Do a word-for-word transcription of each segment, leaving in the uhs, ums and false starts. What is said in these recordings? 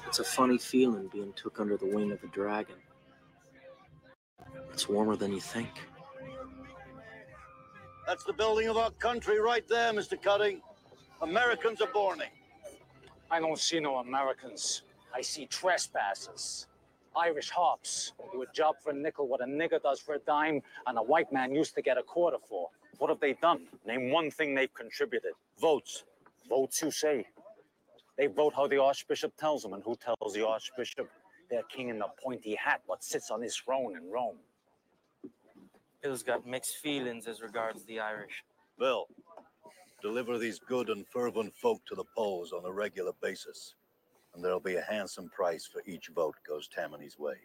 It's a funny feeling being took under the wing of a dragon. It's warmer than you think. That's the building of our country right there, Mister Cutting. Americans are borning. I don't see no Americans. I see trespassers. Irish hops do a job for a nickel what a nigger does for a dime and a white man used to get a quarter for. What have they done? Name one thing they've contributed. Votes. Votes, you say? They vote how the Archbishop tells them, and who tells the Archbishop? Their king in the pointy hat, what sits on his throne in Rome. Bill's got mixed feelings as regards the Irish. Bill, deliver these good and fervent folk to the polls on a regular basis, and there'll be a handsome price for each vote goes Tammany's way.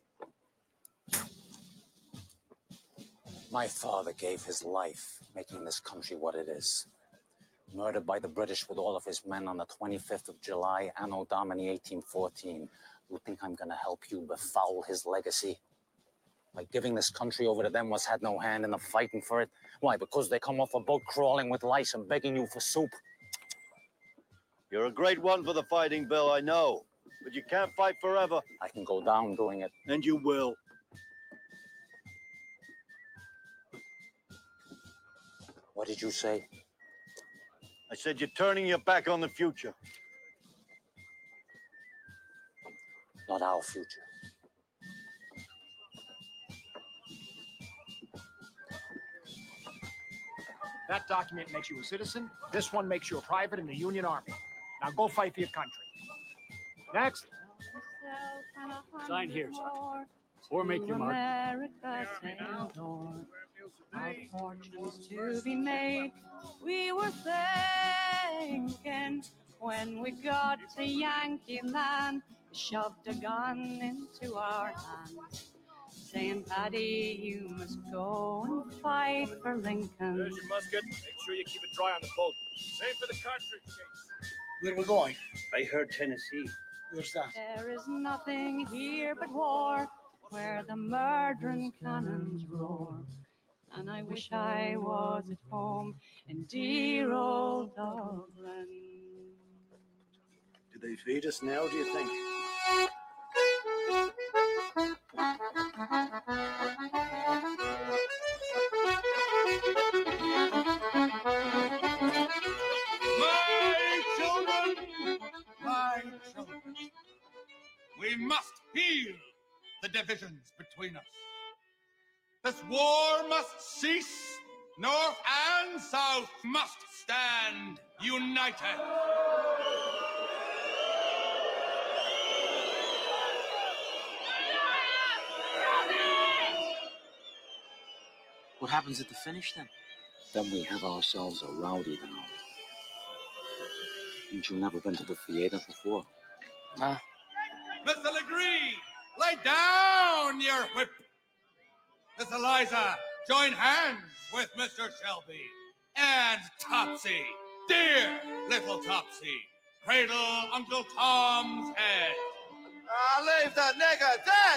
My father gave his life making this country what it is. Murdered by the British with all of his men on the twenty-fifth of July, Anno Domini eighteen fourteen. You think I'm gonna help you befoul his legacy? By giving this country over to them was had no hand in the fighting for it? Why, because they come off a boat crawling with lice and begging you for soup? You're a great one for the fighting, Bill, I know. But you can't fight forever. I can go down doing it. And you will. What did you say? I said you're turning your back on the future. Not our future. That document makes you a citizen. This one makes you a private in the Union Army. Now go fight for your country. Next. Sign here, son. Or make your mark. America, our fortunes to be made. We were thinking when we got to Yankee land, shoved a gun into our hands, saying, Paddy, you must go and fight for Lincoln. There's your musket. Make sure you keep it dry on the boat. Same for the cartridge case. Where are we going? I heard Tennessee. Where's that? There is nothing here but war, where the murdering cannons roar. And I wish I was at home in dear old Dublin. Do they feed us now, do you think? My children, my children, we must heal the divisions between us. This war must cease. North and South must stand united. What happens at the finish then? Then we have ourselves a rowdy down. Ain't you never been to the theater before? Nah. Mister Legree, lay down your whip. Miss Eliza, join hands with Mister Shelby. And Topsy, dear little Topsy, cradle Uncle Tom's head. Ah, leave that nigger dead!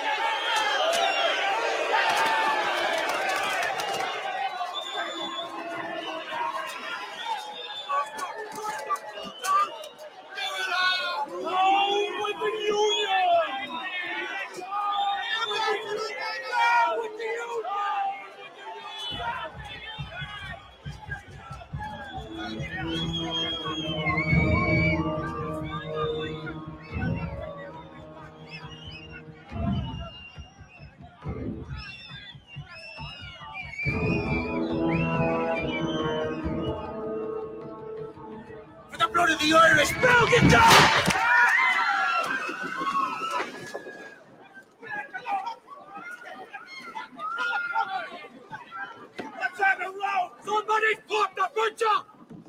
For the blood of the Irish, Bill, get down! Let's have a row! Somebody pop the butcher!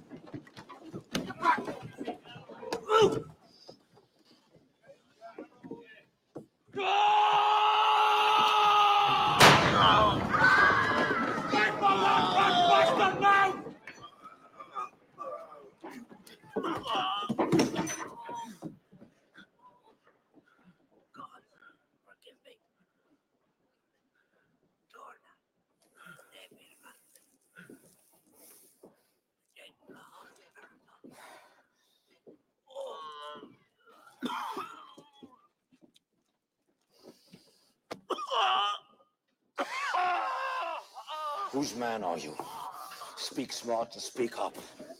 Ooh. Whose man are you? Speak smart and speak up.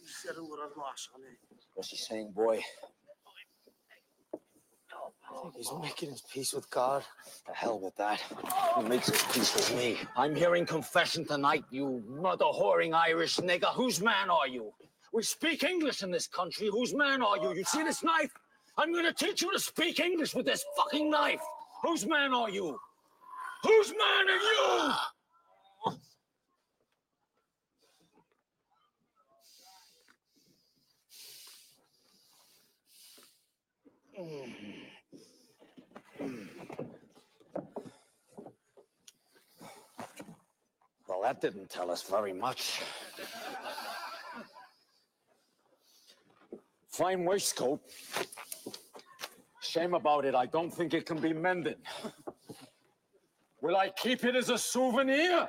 What's he saying, boy? I think he's making his peace with God. The hell with that. He makes his peace with me. I'm hearing confession tonight, you mother-whoring Irish nigger. Whose man are you? We speak English in this country. Whose man are you? You see this knife? I'm gonna teach you to speak English with this fucking knife. Whose man are you? Whose man are you? Well, that didn't tell us very much. Fine waistcoat. Shame about it. I don't think it can be mended. Will I keep it as a souvenir?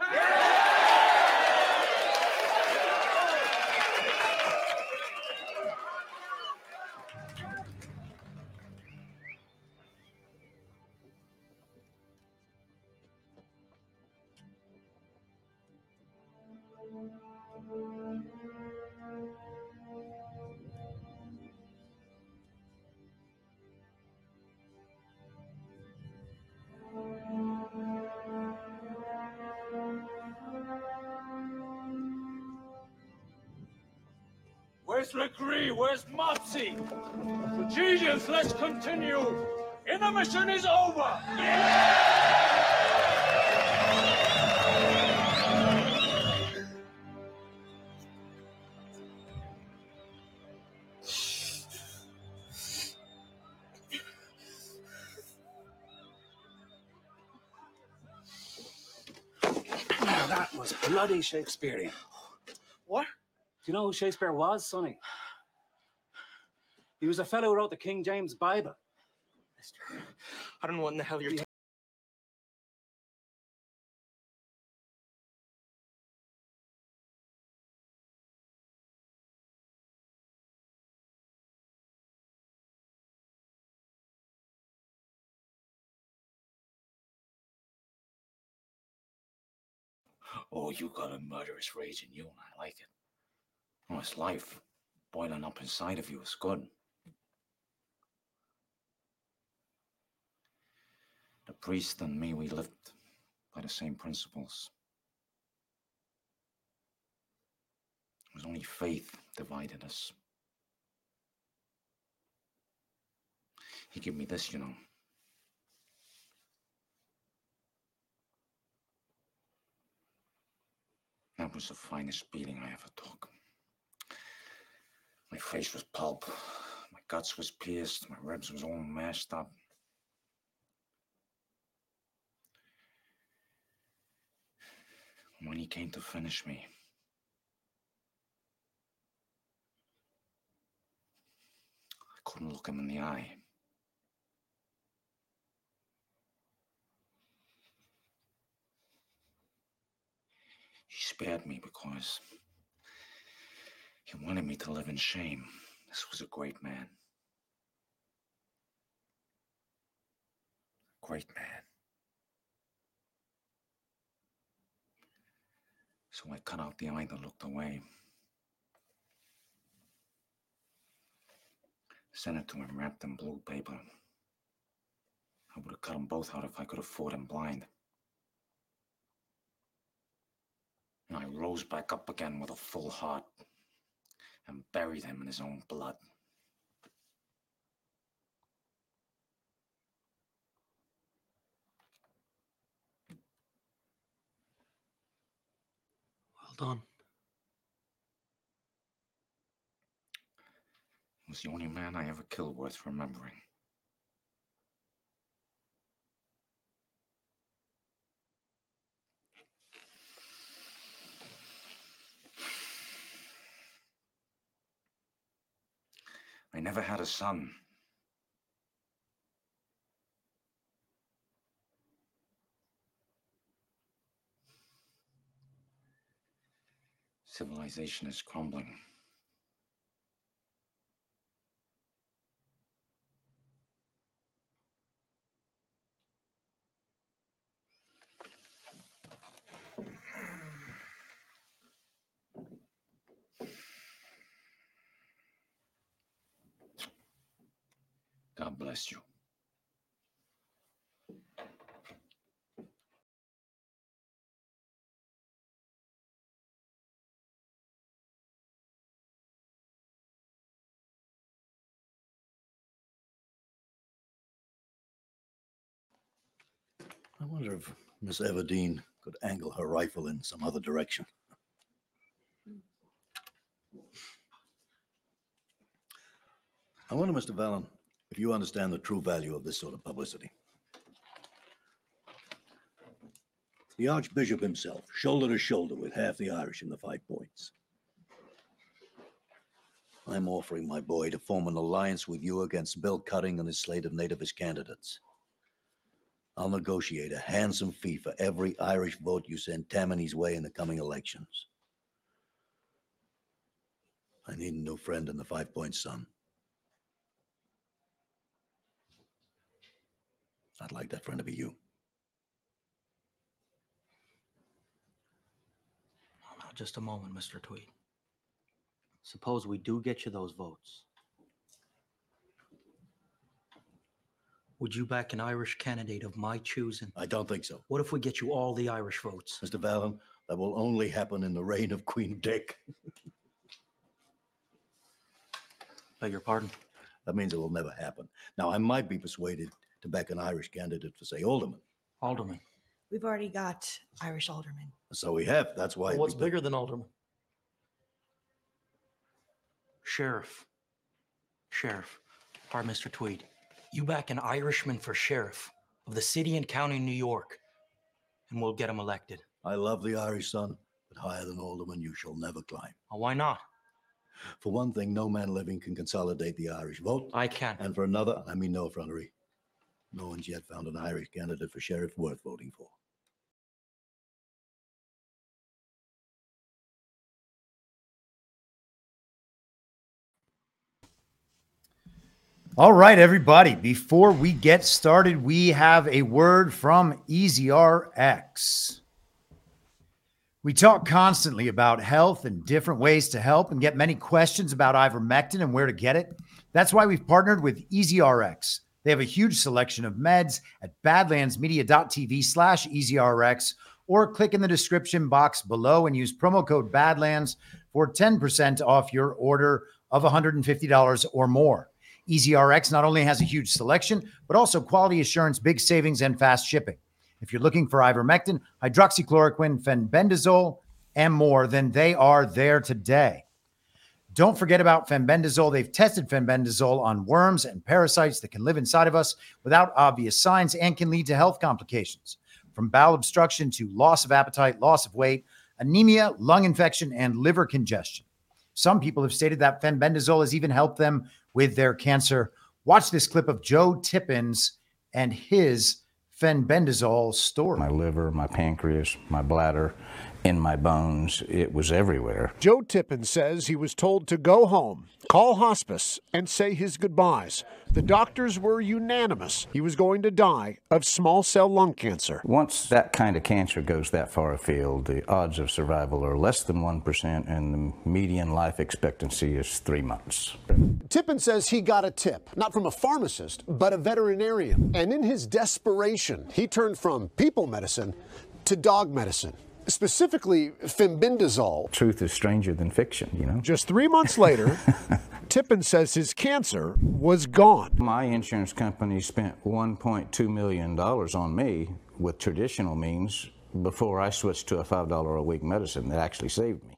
Where's Legree? Where's Mopsy? Strategians, let's continue. Intermission is over. Now that was bloody Shakespearean. What? Do you know who Shakespeare was, Sonny? He was a fellow who wrote the King James Bible. Mister, I don't know what in the hell you're talking. Oh, you got a murderous rage in you, and I like it. Oh, it's life. Boiling up inside of you is good. The priest and me, we lived by the same principles. It was only faith divided us. He gave me this, you know. That was the finest beating I ever took. My face was pulp. My guts was pierced. My ribs was all mashed up. When he came to finish me, I couldn't look him in the eye. He spared me because he wanted me to live in shame. This was a great man. A great man. So I cut out the eye that looked away. Sent it to him wrapped in blue paper. I would have cut them both out if I could afford him blind. And I rose back up again with a full heart and buried him in his own blood. Well done. He was the only man I ever killed worth remembering. I never had a son. Civilization is crumbling. bless you. I wonder if Miss Everdeen could angle her rifle in some other direction. I wonder, Mister Vallon, if you understand the true value of this sort of publicity. The Archbishop himself, shoulder to shoulder with half the Irish in the Five Points. I'm offering my boy to form an alliance with you against Bill Cutting and his slate of nativist candidates. I'll negotiate a handsome fee for every Irish vote you send Tammany's way in the coming elections. I need a new friend in the Five Points, son. I'd like that friend to be you. Now, just a moment, Mister Tweed. Suppose we do get you those votes. Would you back an Irish candidate of my choosing? I don't think so. What if we get you all the Irish votes? Mister Vallon, that will only happen in the reign of Queen Dick. Beg your pardon? That means it will never happen. Now, I might be persuaded to back an Irish candidate for, say, alderman. Alderman. We've already got Irish aldermen. So we have. That's why. Well, what's people... bigger than alderman? Sheriff. Sheriff. Pardon, Mister Tweed. You back an Irishman for sheriff of the city and county of New York, and we'll get him elected. I love the Irish, son, but higher than alderman you shall never climb. Oh, why not? For one thing, no man living can consolidate the Irish vote. I can. And for another, I mean no effrontery, no one's yet found an Irish candidate for sheriff worth voting for. All right, everybody. Before we get started, we have a word from E Z R X. We talk constantly about health and different ways to help and get many questions about ivermectin and where to get it. That's why we've partnered with E Z R X. They have a huge selection of meds at badlandsmedia.tv slash EZRX or click in the description box below and use promo code Badlands for ten percent off your order of one hundred fifty dollars or more. E Z R X not only has a huge selection, but also quality assurance, big savings, and fast shipping. If you're looking for ivermectin, hydroxychloroquine, fenbendazole, and more, then they are there today. Don't forget about fenbendazole. They've tested fenbendazole on worms and parasites that can live inside of us without obvious signs and can lead to health complications, from bowel obstruction to loss of appetite, loss of weight, anemia, lung infection, and liver congestion. Some people have stated that fenbendazole has even helped them with their cancer. Watch this clip of Joe Tippins and his fenbendazole story. My liver, my pancreas, my bladder, in my bones, it was everywhere. Joe Tippins says he was told to go home, call hospice, and say his goodbyes. The doctors were unanimous. He was going to die of small cell lung cancer. Once that kind of cancer goes that far afield, the odds of survival are less than one percent, and the median life expectancy is three months. Tippins says he got a tip, not from a pharmacist, but a veterinarian. And in his desperation, he turned from people medicine to dog medicine. Specifically, fenbendazole. Truth is stranger than fiction, you know? Just three months later, Tippins says his cancer was gone. My insurance company spent one point two million dollars on me with traditional means before I switched to a five dollars a week medicine that actually saved me.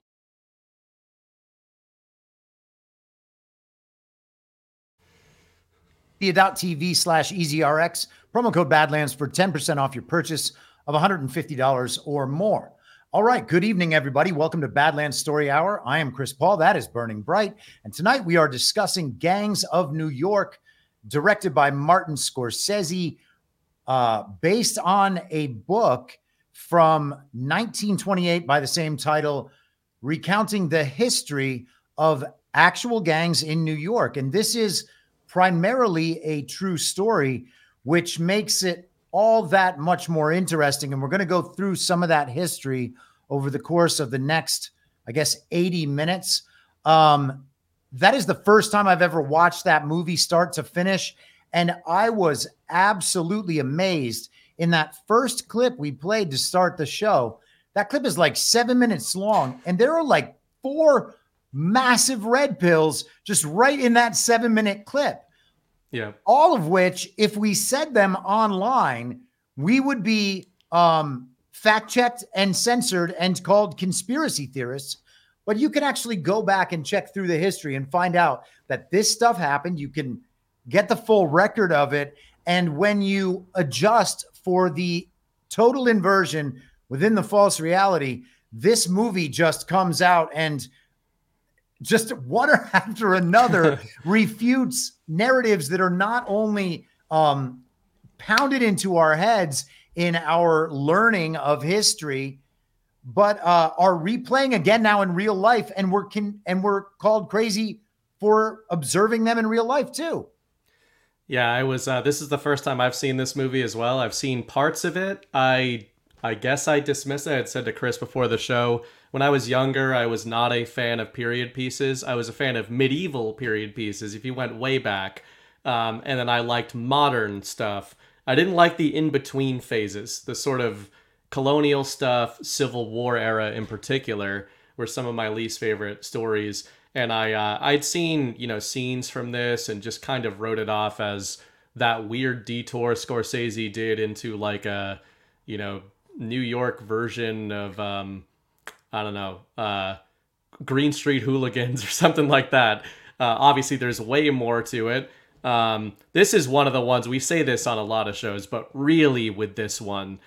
Media.tv slash EZRX, promo code Badlands for ten percent off your purchase of one hundred fifty dollars or more. All right, good evening, everybody. Welcome to Badlands Story Hour. I am Chris Paul. That is Burning Bright. And tonight we are discussing Gangs of New York, directed by Martin Scorsese, uh, based on a book from nineteen twenty-eight by the same title, recounting the history of actual gangs in New York. And this is primarily a true story, which makes it all that much more interesting. And we're going to go through some of that history over the course of the next, I guess, eighty minutes. Um, that is the first time I've ever watched that movie start to finish. And I was absolutely amazed in that first clip we played to start the show. That clip is like seven minutes long, and there are like four massive red pills just right in that seven minute clip. Yeah. All of which, if we said them online, we would be um, fact checked and censored and called conspiracy theorists. But you can actually go back and check through the history and find out that this stuff happened. You can get the full record of it. And when you adjust for the total inversion within the false reality, this movie just comes out and just one after another refutes narratives that are not only um, pounded into our heads in our learning of history, but uh, are replaying again now in real life. And we're can, and we're called crazy for observing them in real life too. Yeah, I was, uh, this is the first time I've seen this movie as well. I've seen parts of it. I, I guess I dismissed it. I had said to Chris before the show, when I was younger, I was not a fan of period pieces. I was a fan of medieval period pieces, if you went way back. Um, and then I liked modern stuff. I didn't like the in-between phases, the sort of colonial stuff, Civil War era in particular, were some of my least favorite stories. And I, uh, I'd seen, you know, scenes from this and just kind of wrote it off as that weird detour Scorsese did into like a, you know, New York version of, um, I don't know, uh, Green Street Hooligans or something like that. Uh, obviously, there's way more to it. Um, this is one of the ones, we say this on a lot of shows, but really with this one,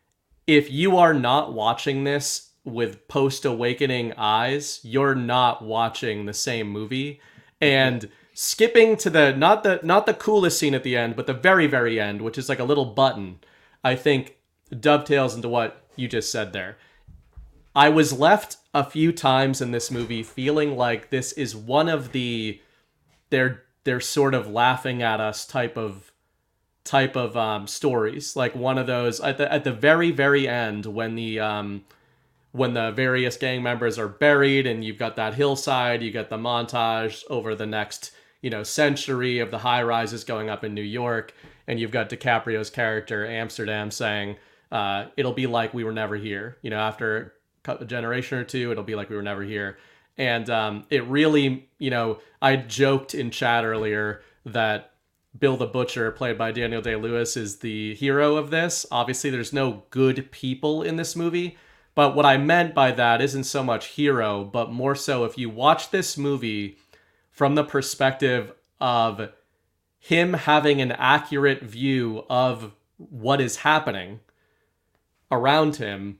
if you are not watching this with post-awakening eyes, you're not watching the same movie. And skipping to the, not the, not the coolest scene at the end, but the very, very end, which is like a little button, I think dovetails into what you just said there. I was left a few times in this movie feeling like this is one of the, they're, they're sort of laughing at us type of, type of um, stories. Like one of those at the, at the very, very end when the, um, when the various gang members are buried and you've got that hillside, you got the montage over the next, you know, century of the high rises going up in New York. And you've got DiCaprio's character, Amsterdam, saying, uh, it'll be like we were never here. You know, after a generation or two, it'll be like we were never here. And um, it really, you know, I joked in chat earlier that Bill the Butcher, played by Daniel Day-Lewis, is the hero of this. Obviously, there's no good people in this movie. But what I meant by that isn't so much hero, but more so if you watch this movie from the perspective of him having an accurate view of what is happening around him,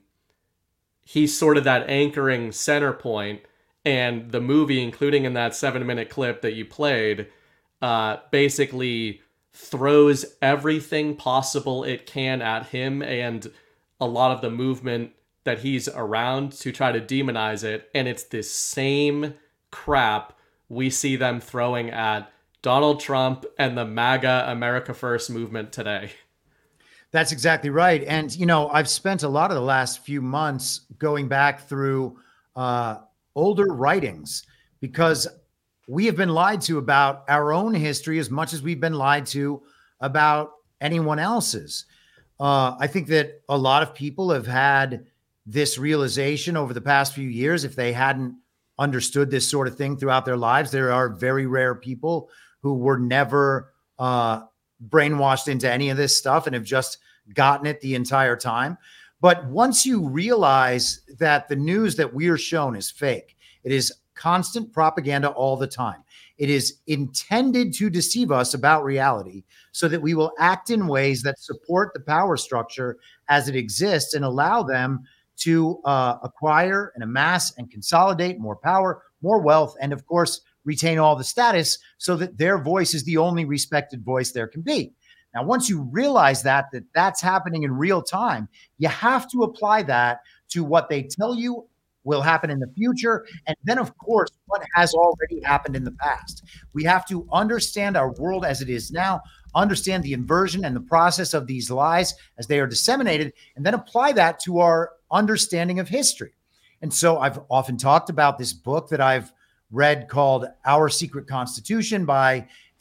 he's sort of that anchoring center point. And the movie, including in that seven minute clip that you played, uh, basically throws everything possible it can at him and a lot of the movement that he's around to try to demonize it. And it's this same crap we see them throwing at Donald Trump and the MAGA America First movement today. That's exactly right. And, you know, I've spent a lot of the last few months going back through uh, older writings because we have been lied to about our own history as much as we've been lied to about anyone else's. Uh, I think that a lot of people have had this realization over the past few years. If they hadn't understood this sort of thing throughout their lives, there are very rare people who were never uh, brainwashed into any of this stuff and have just gotten it the entire time. But once you realize that the news that we are shown is fake, it is constant propaganda all the time. It is intended to deceive us about reality so that we will act in ways that support the power structure as it exists and allow them to uh, acquire and amass and consolidate more power, more wealth, and of course, retain all the status so that their voice is the only respected voice there can be. Now, once you realize that, that that's happening in real time, you have to apply that to what they tell you will happen in the future. And then, of course, what has already happened in the past. We have to understand our world as it is now, understand the inversion and the process of these lies as they are disseminated, and then apply that to our understanding of history. And so I've often talked about this book that I've read called Our Secret Constitution by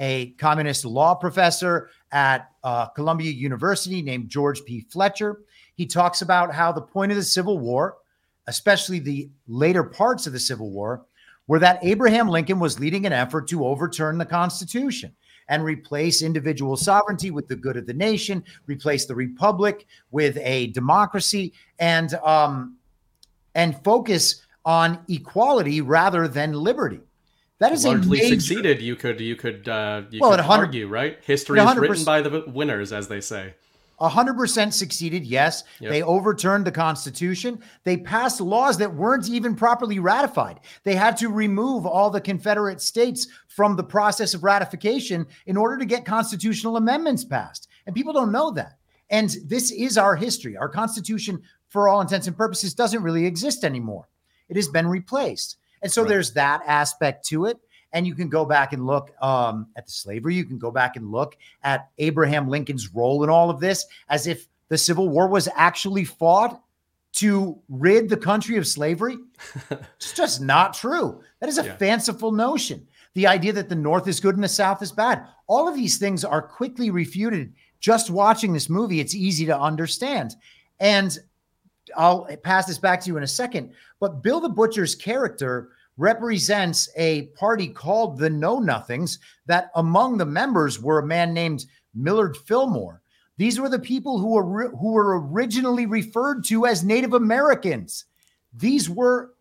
a communist law professor at uh, Columbia University named George P. Fletcher. He talks about how the point of the Civil War, especially the later parts of the Civil War, were that Abraham Lincoln was leading an effort to overturn the Constitution and replace individual sovereignty with the good of the nation, replace the republic with a democracy, and um, and focus on equality rather than liberty. That is largely a major, succeeded. You could you could uh, you well, could one hundred argue, right? History is written by the winners, as they say. one hundred percent succeeded, yes. Yep. They overturned the Constitution. They passed laws that weren't even properly ratified. They had to remove all the Confederate states from the process of ratification in order to get constitutional amendments passed. And people don't know that. And this is our history. Our Constitution, for all intents and purposes, doesn't really exist anymore. It has been replaced. And so Right. there's that aspect to it. And you can go back and look um, at the slavery. You can go back and look at Abraham Lincoln's role in all of this, as if the Civil War was actually fought to rid the country of slavery. It's just not true. That is a Yeah. fanciful notion. The idea that the North is good and the South is bad. All of these things are quickly refuted. Just watching this movie, it's easy to understand. And I'll pass this back to you in a second. But Bill the Butcher's character represents a party called the Know Nothings, that among the members were a man named Millard Fillmore. These were the people who were who were originally referred to as Native Americans. These were,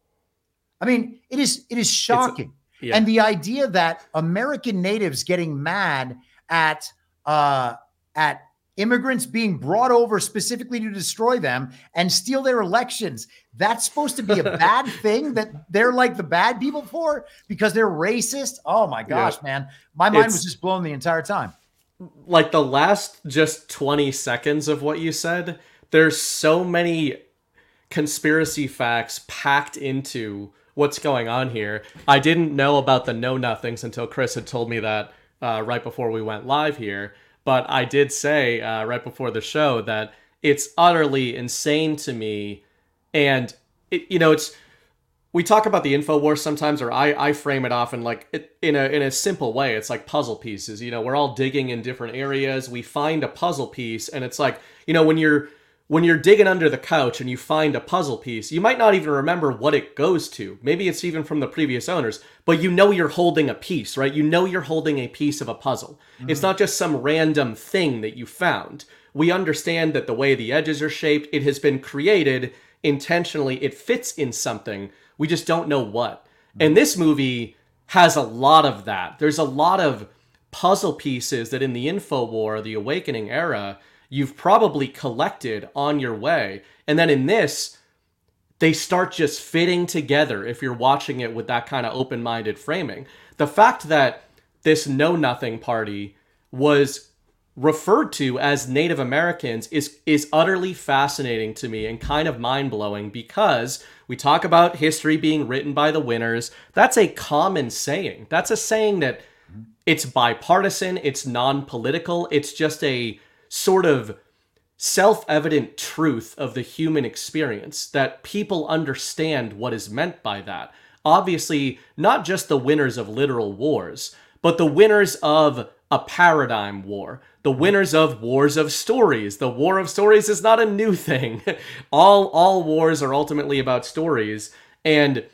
I mean, it is it is shocking. A, yeah. And the idea that American natives getting mad at uh, at immigrants being brought over specifically to destroy them and steal their elections, that's supposed to be a bad thing that they're like the bad people for because they're racist. Oh my gosh, Yeah. man. My mind It's- was just blown the entire time. Like the last just twenty seconds of what you said, there's so many conspiracy facts packed into what's going on here. I didn't know about the Know Nothings until Chris had told me that uh, right before we went live here. But I did say uh, right before the show that it's utterly insane to me. And, it, you know, it's, we talk about the InfoWars sometimes, or I, I frame it often like it, in a in a simple way. It's like puzzle pieces. You know, we're all digging in different areas. We find a puzzle piece, and it's like, you know, when you're when you're digging under the couch and you find a puzzle piece, you might not even remember what it goes to. Maybe it's even from the previous owners, but you know you're holding a piece, right? You know you're holding a piece of a puzzle. Mm-hmm. It's not just some random thing that you found. We understand that the way the edges are shaped, it has been created intentionally. It fits in something. We just don't know what. Mm-hmm. And this movie has a lot of that. There's a lot of puzzle pieces that in the InfoWar, the Awakening era, you've probably collected on your way. And then in this, they start just fitting together if you're watching it with that kind of open-minded framing. The fact that this Know Nothing party was referred to as Native Americans is, is utterly fascinating to me and kind of mind-blowing, because we talk about history being written by the winners. That's a common saying. That's a saying that it's bipartisan, it's non-political, it's just a sort of self-evident truth of the human experience that people understand what is meant by that. Obviously, not just the winners of literal wars, but the winners of a paradigm war, the winners of wars of stories. The war of stories is not a new thing. all all wars are ultimately about stories, and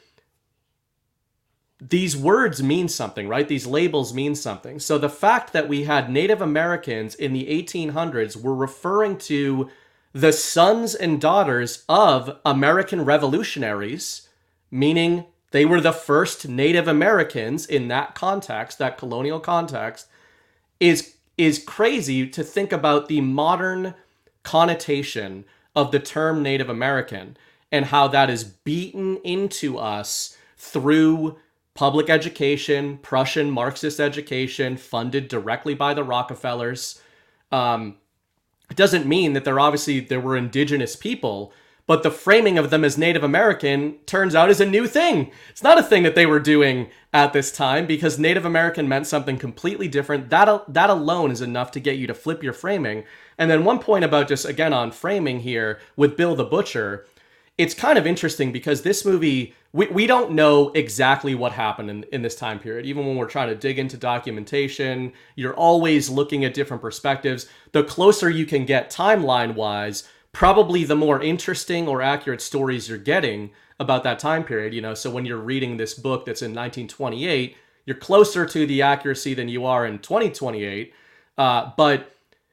these words mean something, right? These labels mean something. So the fact that we had Native Americans in the eighteen hundreds were referring to the sons and daughters of American revolutionaries, meaning they were the first Native Americans in that context, that colonial context, is is crazy to think about the modern connotation of the term Native American and how that is beaten into us through public education, Prussian Marxist education, funded directly by the Rockefellers. Um, it doesn't mean that they're obviously, there were indigenous people, but the framing of them as Native American turns out is a new thing. It's not a thing that they were doing at this time, because Native American meant something completely different. That, that alone is enough to get you to flip your framing. And then one point about just, again, on framing here with Bill the Butcher, it's kind of interesting because this movie, we, we don't know exactly what happened in, in this time period. Even when we're trying to dig into documentation, you're always looking at different perspectives. The closer you can get timeline-wise, probably the more interesting or accurate stories you're getting about that time period. You know, so when you're reading this book that's in nineteen twenty-eight, you're closer to the accuracy than you are in twenty twenty-eight. Uh, but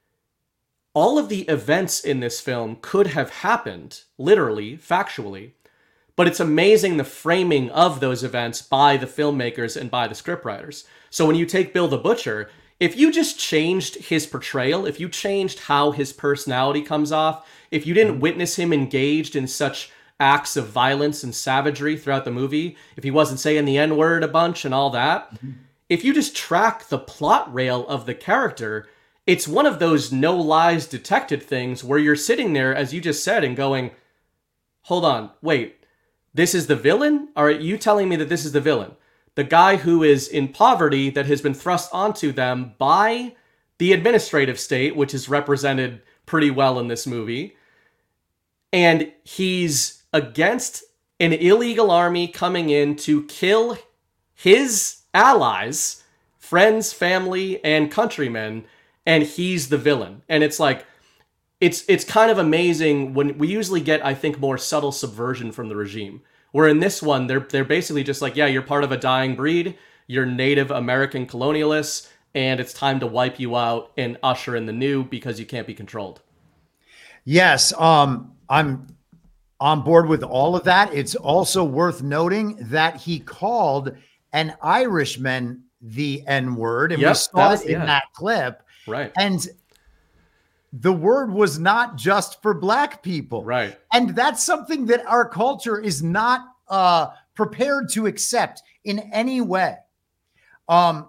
all of the events in this film could have happened, literally, factually. But it's amazing the framing of those events by the filmmakers and by the scriptwriters. So when you take Bill the Butcher, if you just changed his portrayal, if you changed how his personality comes off, if you didn't witness him engaged in such acts of violence and savagery throughout the movie, if he wasn't saying the N-word a bunch and all that, mm-hmm. if you just track the plot rail of the character, it's one of those no lies detected things where you're sitting there, as you just said, and going, hold on, wait, this is the villain? Are you telling me that this is the villain? The guy who is in poverty that has been thrust onto them by the administrative state, which is represented pretty well in this movie. And he's against an illegal army coming in to kill his allies, friends, family, and countrymen, and he's the villain. And it's like, it's it's kind of amazing when we usually get, I think, more subtle subversion from the regime. Where in this one, they're they're basically just like, yeah, you're part of a dying breed, you're Native American colonialists, and it's time to wipe you out and usher in the new because you can't be controlled. Yes, um, I'm on board with all of that. It's also worth noting that he called an Irishman the N-word, and Yep, we saw that's- it in yeah. that clip. Right. And the word was not just for black people. Right. And that's something that our culture is not uh, prepared to accept in any way. Um,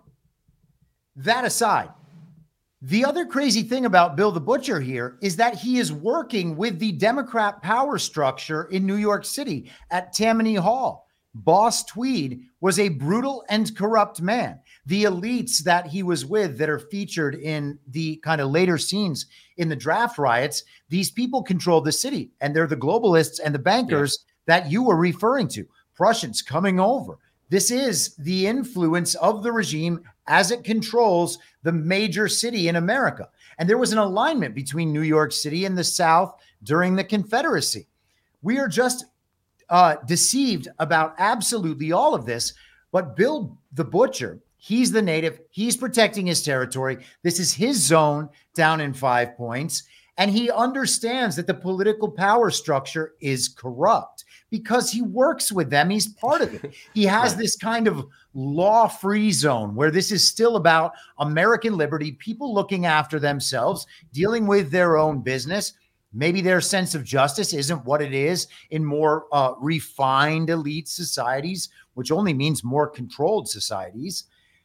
that aside, the other crazy thing about Bill the Butcher here is that he is working with the Democrat power structure in New York City at Tammany Hall. Boss Tweed was a brutal and corrupt man. The elites that he was with that are featured in the kind of later scenes in the draft riots, these people control the city, and they're the globalists and the bankers yeah. that you were referring to. Prussians coming over. This is the influence of the regime as it controls the major city in America. And there was an alignment between New York City and the South during the Confederacy. We are just uh, deceived about absolutely all of this. But Bill the Butcher, he's the native. He's protecting his territory. This is his zone down in Five Points. And he understands that the political power structure is corrupt because he works with them. He's part of it. He has right. this kind of law-free zone where this is still about American liberty, people looking after themselves, dealing with their own business. Maybe their sense of justice isn't what it is in more uh, refined elite societies, which only means more controlled societies.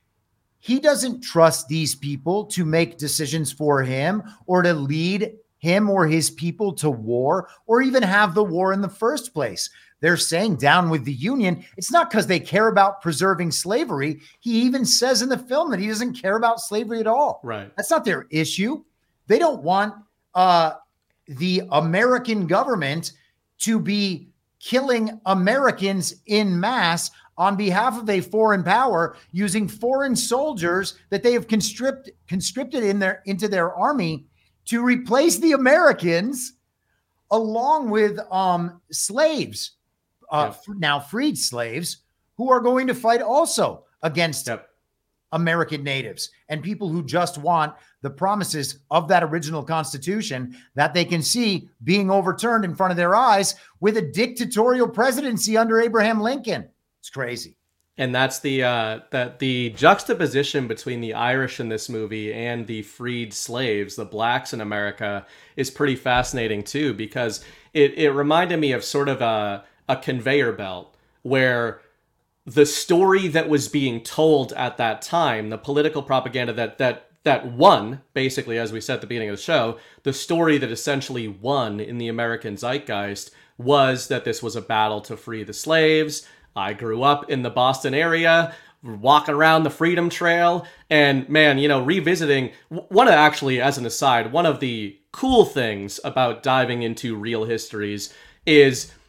He doesn't trust these people to make decisions for him or to lead him or his people to war or even have the war in the first place. They're saying down with the Union. It's not because they care about preserving slavery. He even says in the film that he doesn't care about slavery at all. Right. That's not their issue. They don't want uh, the American government to be killing Americans in mass on behalf of a foreign power using foreign soldiers that they have conscript, conscripted in their, into their army to replace the Americans along with um, slaves, uh, yep. now freed slaves, who are going to fight also against yep. American natives and people who just want the promises of that original Constitution that they can see being overturned in front of their eyes with a dictatorial presidency under Abraham Lincoln. It's crazy. And that's the uh, that the juxtaposition between the Irish in this movie and the freed slaves, the blacks in America, is pretty fascinating too, because it, it reminded me of sort of a, a conveyor belt where the story that was being told at that time, the political propaganda that that that won, basically, as we said at the beginning of the show, the story that essentially won in the American zeitgeist was that this was a battle to free the slaves. I grew up in the Boston area, walking around the Freedom Trail, and man, you know, revisiting one of actually, as an aside, one of the cool things about diving into real histories is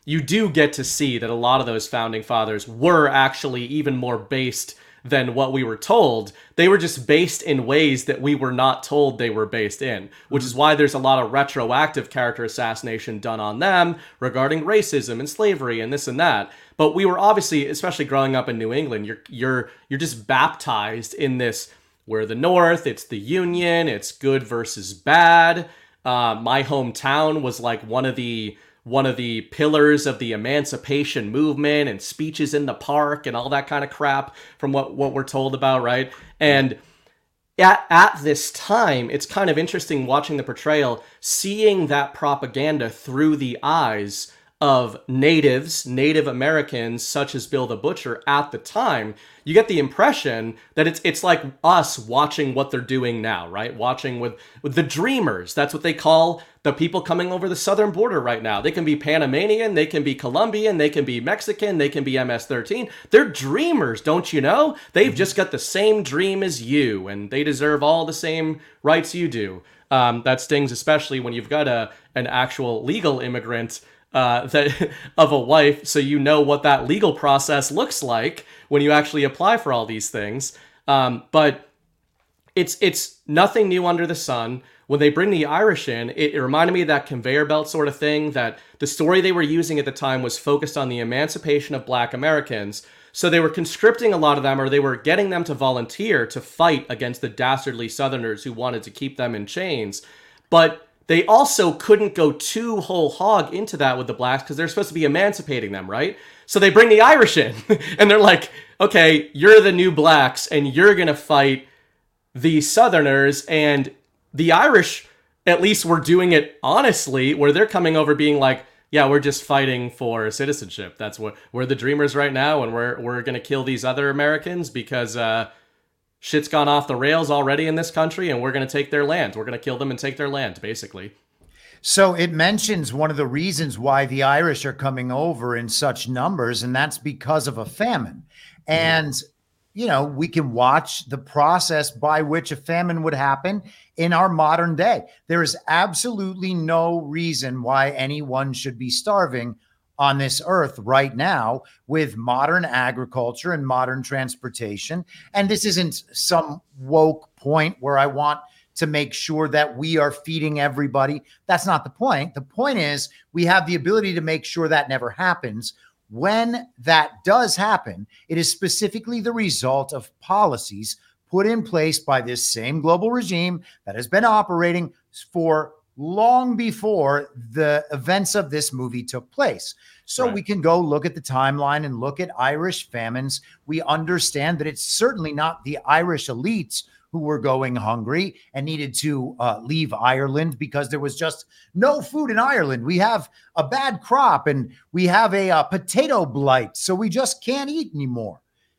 you do get to see that a lot of those founding fathers were actually even more based than what we were told. They were just based in ways that we were not told they were based in, which is why there's a lot of retroactive character assassination done on them regarding racism and slavery and this and that. But we were obviously, especially growing up in New England, you're you're you're just baptized in this, we're the North, it's the Union, it's good versus bad. Uh, my hometown was like one of the one of the pillars of the emancipation movement, and speeches in the park and all that kind of crap from what, what we're told about, right? And at, at this time, it's kind of interesting watching the portrayal, seeing that propaganda through the eyes of natives, Native Americans, such as Bill the Butcher at the time. You get the impression that it's it's like us watching what they're doing now, right? Watching with, with the dreamers. That's what they call the people coming over the southern border right now. They can be Panamanian, they can be Colombian, they can be Mexican, they can be M S thirteen. They're dreamers, don't you know? They've mm-hmm. just got the same dream as you, and they deserve all the same rights you do. Um, that stings especially when you've got a an actual legal immigrant Uh, that of a wife, so you know what that legal process looks like when you actually apply for all these things. Um, but it's it's nothing new under the sun. When they bring the Irish in, it, it reminded me of that conveyor belt sort of thing, that the story they were using at the time was focused on the emancipation of Black Americans. So they were conscripting a lot of them, or they were getting them to volunteer to fight against the dastardly Southerners who wanted to keep them in chains. But they also couldn't go too whole hog into that with the blacks because they're supposed to be emancipating them, right? So they bring the Irish in and they're like, okay, you're the new blacks and you're going to fight the Southerners. And the Irish, at least, were doing it honestly, where they're coming over being like, yeah, we're just fighting for citizenship. That's what we're the dreamers right now. And we're, we're going to kill these other Americans because, uh, shit's gone off the rails already in this country, and we're going to take their land. We're going to kill them and take their land, basically. So it mentions one of the reasons why the Irish are coming over in such numbers, and that's because of a famine. And, you know, we can watch the process by which a famine would happen in our modern day. There is absolutely no reason why anyone should be starving on this earth right now with modern agriculture and modern transportation. And this isn't some woke point where I want to make sure that we are feeding everybody. That's not the point. The point is we have the ability to make sure that never happens. When that does happen, it is specifically the result of policies put in place by this same global regime that has been operating for long before the events of this movie took place. So right. We can go look at the timeline and look at Irish famines. We understand that it's certainly not the Irish elites who were going hungry and needed to uh, leave Ireland because there was just no food in Ireland. We have a bad crop and we have a, a potato blight, so we just can't eat anymore.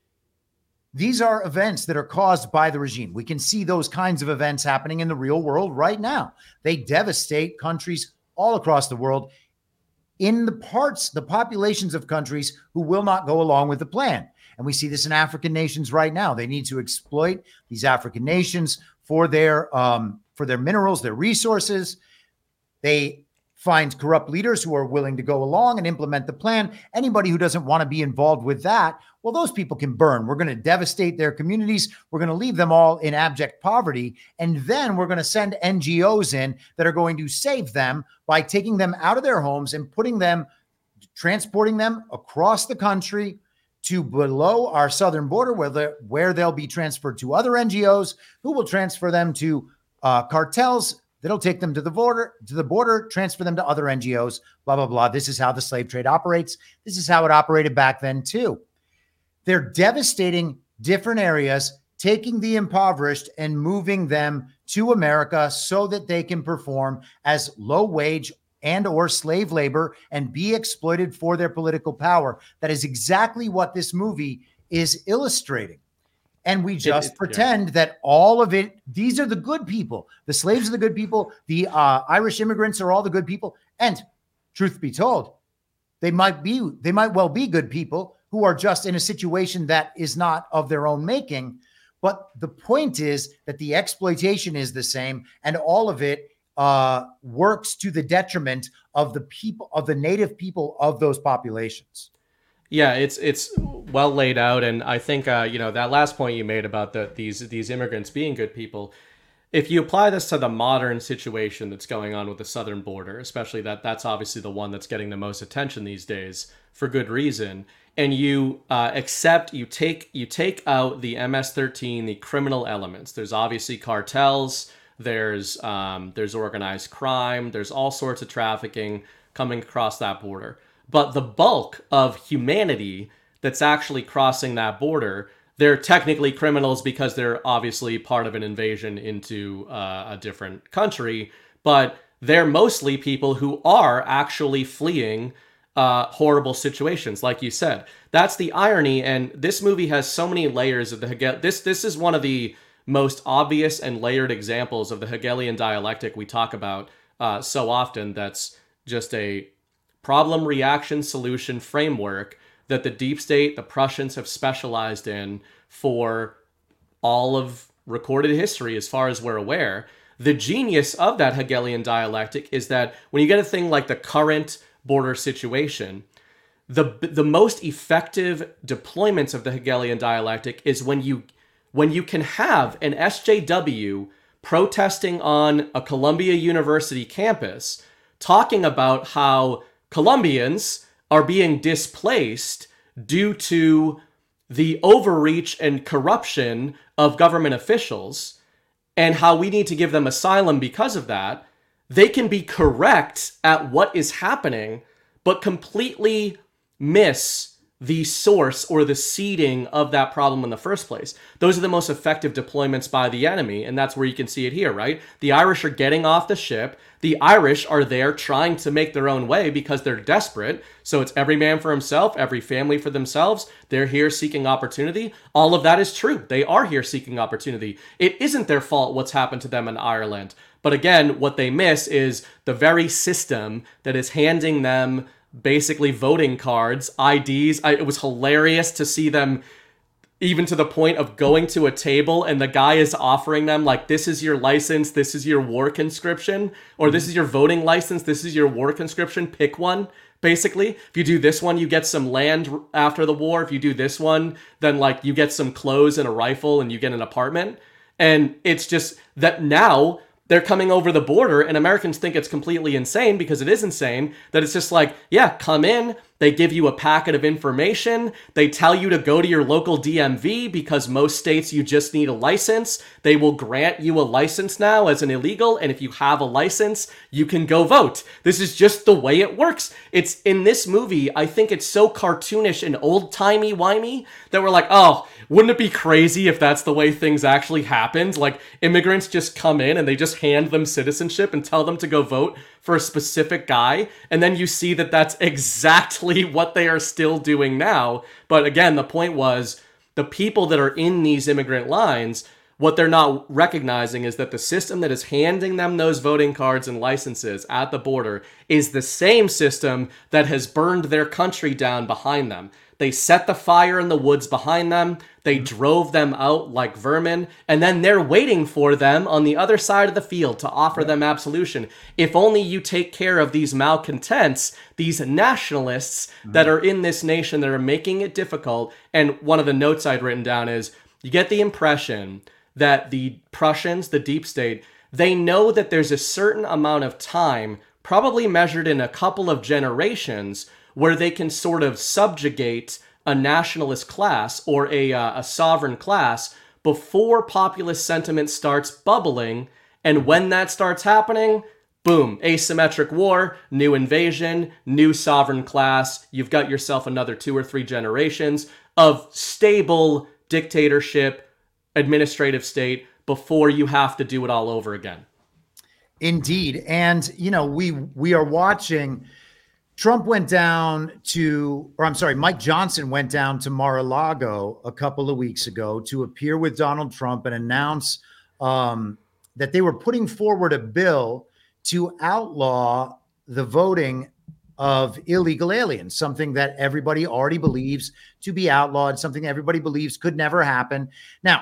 These are events that are caused by the regime. We can see those kinds of events happening in the real world right now. They devastate countries all across the world in the parts, the populations of countries who will not go along with the plan. And we see this in African nations right now. They need to exploit these African nations for their, um, for their minerals, their resources. They find corrupt leaders who are willing to go along and implement the plan. Anybody who doesn't want to be involved with that, well, those people can burn. We're going to devastate their communities. We're going to leave them all in abject poverty. And then we're going to send N G Os in that are going to save them by taking them out of their homes and putting them, transporting them across the country to below our southern border, where, they, where they'll be transferred to other N G Os who will transfer them to uh, cartels that'll take them to the border, to the border, transfer them to other N G Os, blah, blah, blah. This is how the slave trade operates. This is how it operated back then too. They're devastating different areas, taking the impoverished and moving them to America so that they can perform as low wage and or slave labor and be exploited for their political power. That is exactly what this movie is illustrating. And we just it, it, pretend yeah. that all of it, these are the good people. The slaves are the good people. The uh, Irish immigrants are all the good people. And truth be told, they might be, they might well be good people who are just in a situation that is not of their own making. But the point is that the exploitation is the same, and all of it uh, works to the detriment of the people, of the native people of those populations. Yeah, it's it's well laid out, and I think uh, you know that last point you made about the these these immigrants being good people. If you apply this to the modern situation that's going on with the southern border, especially that that's obviously the one that's getting the most attention these days for good reason, and you uh, accept you take you take out the M S thirteen, the criminal elements. There's obviously cartels. There's um, there's organized crime. There's all sorts of trafficking coming across that border. But the bulk of humanity that's actually crossing that border, they're technically criminals because they're obviously part of an invasion into uh, a different country, but they're mostly people who are actually fleeing uh, horrible situations, like you said. That's the irony, and this movie has so many layers of the Hegel. This this is one of the most obvious and layered examples of the Hegelian dialectic we talk about uh, so often. That's just a problem, reaction, solution framework that the deep state, the Prussians, have specialized in for all of recorded history, as far as we're aware. The genius of that Hegelian dialectic is that when you get a thing like the current border situation, the the most effective deployments of the Hegelian dialectic is when you when you can have an S J W protesting on a Columbia University campus talking about how Colombians are being displaced due to the overreach and corruption of government officials and how we need to give them asylum because of that. They can be correct at what is happening, but completely miss the source or the seeding of that problem in the first place. Those are the most effective deployments by the enemy, and that's where you can see it here, right? The Irish are getting off the ship. The Irish are there trying to make their own way because they're desperate. So it's every man for himself, every family for themselves. They're here seeking opportunity. All of that is true. They are here seeking opportunity. It isn't their fault what's happened to them in Ireland. But again, what they miss is the very system that is handing them basically voting cards, I Ds. I, it was hilarious to see them even to the point of going to a table and the guy is offering them like, this is your license, this is your war conscription, or this is your voting license, this is your war conscription, pick one. Basically, if you do this one, you get some land after the war. If you do this one, then like you get some clothes and a rifle and you get an apartment. And it's just that now they're coming over the border and Americans think it's completely insane, because it is insane, that it's just like, yeah, come in. They give you a packet of information. They tell you to go to your local D M V because most states you just need a license. They will grant you a license now as an illegal. And if you have a license, you can go vote. This is just the way it works. It's in this movie. I think it's so cartoonish and old timey wimey that we're like, oh, wouldn't it be crazy if that's the way things actually happened? Like immigrants just come in and they just hand them citizenship and tell them to go vote for a specific guy. And then you see that that's exactly what they are still doing now. But again, the point was the people that are in these immigrant lines, what they're not recognizing is that the system that is handing them those voting cards and licenses at the border is the same system that has burned their country down behind them. They set the fire in the woods behind them. They drove them out like vermin. And then they're waiting for them on the other side of the field to offer them absolution. If only you take care of these malcontents, these nationalists that are in this nation that are making it difficult. And one of the notes I'd written down is, you get the impression that the Prussians, the deep state, they know that there's a certain amount of time, probably measured in a couple of generations, where they can sort of subjugate a nationalist class or a, uh, a sovereign class before populist sentiment starts bubbling. And when that starts happening, boom, asymmetric war, new invasion, new sovereign class. You've got yourself another two or three generations of stable dictatorship, administrative state before you have to do it all over again. Indeed. And, you know, we we are watching... Trump went down to, or I'm sorry, Mike Johnson went down to Mar-a-Lago a couple of weeks ago to appear with Donald Trump and announce um, that they were putting forward a bill to outlaw the voting of illegal aliens, something that everybody already believes to be outlawed, something everybody believes could never happen. Now,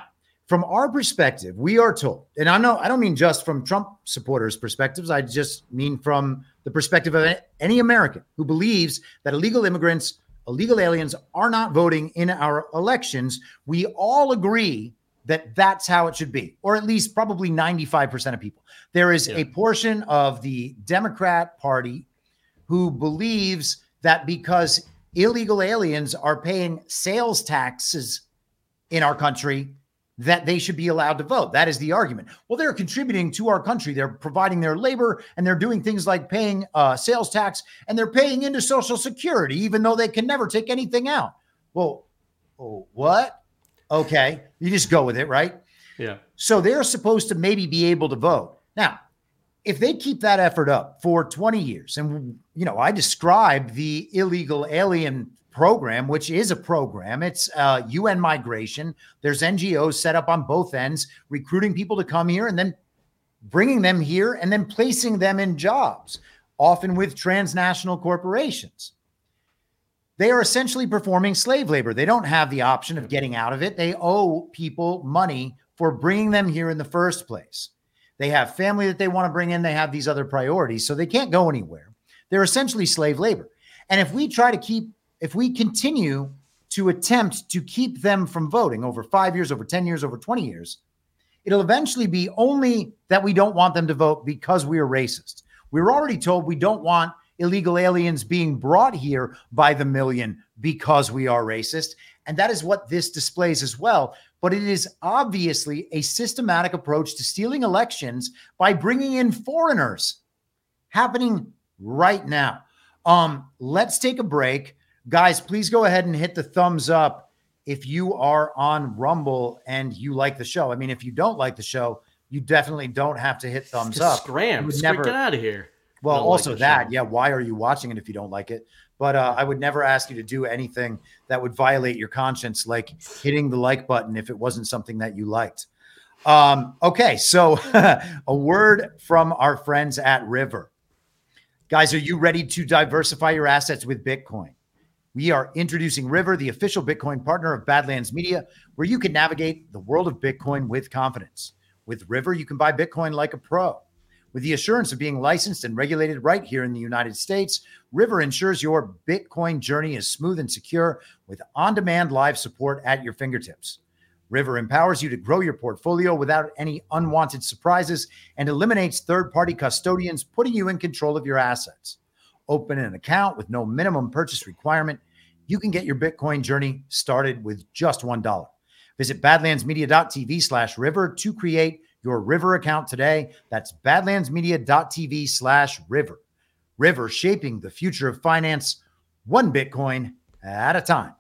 from our perspective, we are told, and I know I don't mean just from Trump supporters' perspectives, I just mean from the perspective of any American who believes that illegal immigrants, illegal aliens are not voting in our elections. We all agree that that's how it should be, or at least probably ninety-five percent of people. There is Yeah. a portion of the Democrat Party who believes that because illegal aliens are paying sales taxes in our country, that they should be allowed to vote. That is the argument. Well, they're contributing to our country. They're providing their labor, and they're doing things like paying uh, sales tax, and they're paying into Social Security, even though they can never take anything out. Well, oh, what? Okay. You just go with it, right? Yeah. So they're supposed to maybe be able to vote. Now, if they keep that effort up for twenty years, and, you know, I described the illegal alien program, which is a program. It's uh, U N migration. There's N G Os set up on both ends, recruiting people to come here and then bringing them here and then placing them in jobs, often with transnational corporations. They are essentially performing slave labor. They don't have the option of getting out of it. They owe people money for bringing them here in the first place. They have family that they want to bring in. They have these other priorities, so they can't go anywhere. They're essentially slave labor. And if we try to keep If we continue to attempt to keep them from voting over five years, over ten years, over twenty years, it'll eventually be only that we don't want them to vote because we are racist. We were already told we don't want illegal aliens being brought here by the million because we are racist. And that is what this displays as well. But it is obviously a systematic approach to stealing elections by bringing in foreigners, happening right now. Um, let's take a break. Guys, please go ahead and hit the thumbs up if you are on Rumble and you like the show. I mean, if you don't like the show, you definitely don't have to hit thumbs Just up. scram. You would Scram, never- Get out of here. Well, Don't like also the that, show. yeah, why are you watching it if you don't like it? But uh, I would never ask you to do anything that would violate your conscience, like hitting the like button if it wasn't something that you liked. Um, okay, so a word from our friends at River. Guys, are you ready to diversify your assets with Bitcoin? We are introducing River, the official Bitcoin partner of Badlands Media, where you can navigate the world of Bitcoin with confidence. With River, you can buy Bitcoin like a pro. With the assurance of being licensed and regulated right here in the United States, River ensures your Bitcoin journey is smooth and secure with on-demand live support at your fingertips. River empowers you to grow your portfolio without any unwanted surprises and eliminates third-party custodians, putting you in control of your assets. Open an account with no minimum purchase requirement. You can get your Bitcoin journey started with just one dollar. Visit badlandsmedia.tv slash river to create your River account today. That's badlandsmedia.tv slash river. River, shaping the future of finance, one Bitcoin at a time.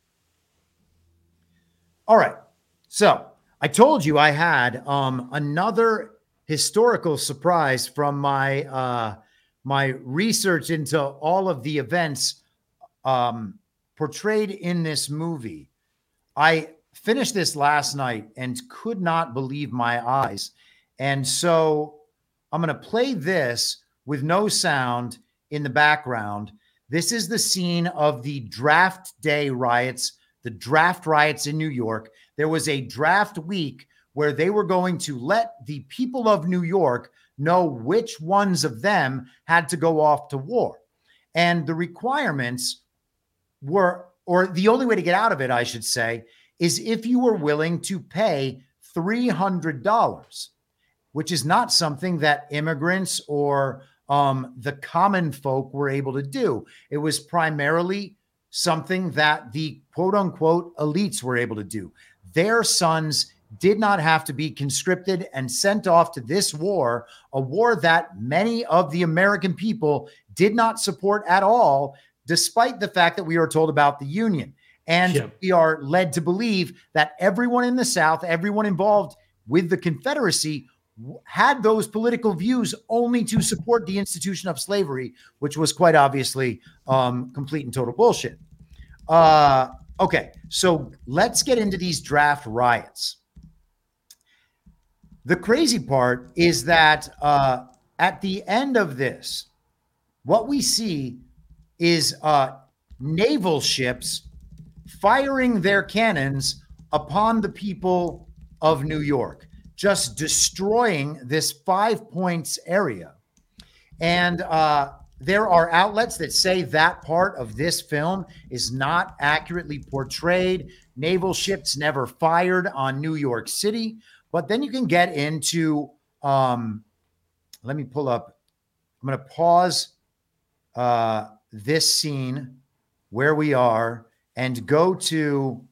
All right. So I told you I had um, another historical surprise from my uh, my research into all of the events um, portrayed in this movie. I finished this last night and could not believe my eyes. And so I'm going to play this with no sound in the background. This is the scene of the draft day riots, the draft riots in New York. There was a draft week where they were going to let the people of New York know which ones of them had to go off to war. And the requirements were, or the only way to get out of it, I should say, is if you were willing to pay three hundred dollars, which is not something that immigrants or um, the common folk were able to do. It was primarily something that the quote unquote elites were able to do. Their sons did not have to be conscripted and sent off to this war, a war that many of the American people did not support at all, despite the fact that we are told about the Union. And Yep. we are led to believe that everyone in the South, everyone involved with the Confederacy, w- had those political views only to support the institution of slavery, which was quite obviously um, complete and total bullshit. Uh, okay, so let's get into these draft riots. The crazy part is that uh, at the end of this, what we see is uh, naval ships firing their cannons upon the people of New York, just destroying this Five Points area. And uh, there are outlets that say that part of this film is not accurately portrayed. Naval ships never fired on New York City. But then you can get into, um, let me pull up, I'm going to pause uh, this scene where we are and go to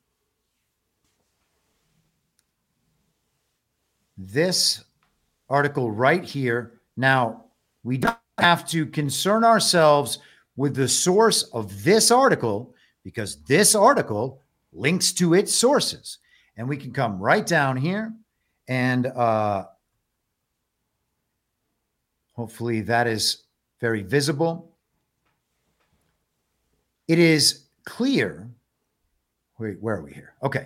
this article right here. Now, we don't have to concern ourselves with the source of this article because this article links to its sources. And we can come right down here and uh, hopefully that is very visible. It is clear. Wait, where are we here? Okay.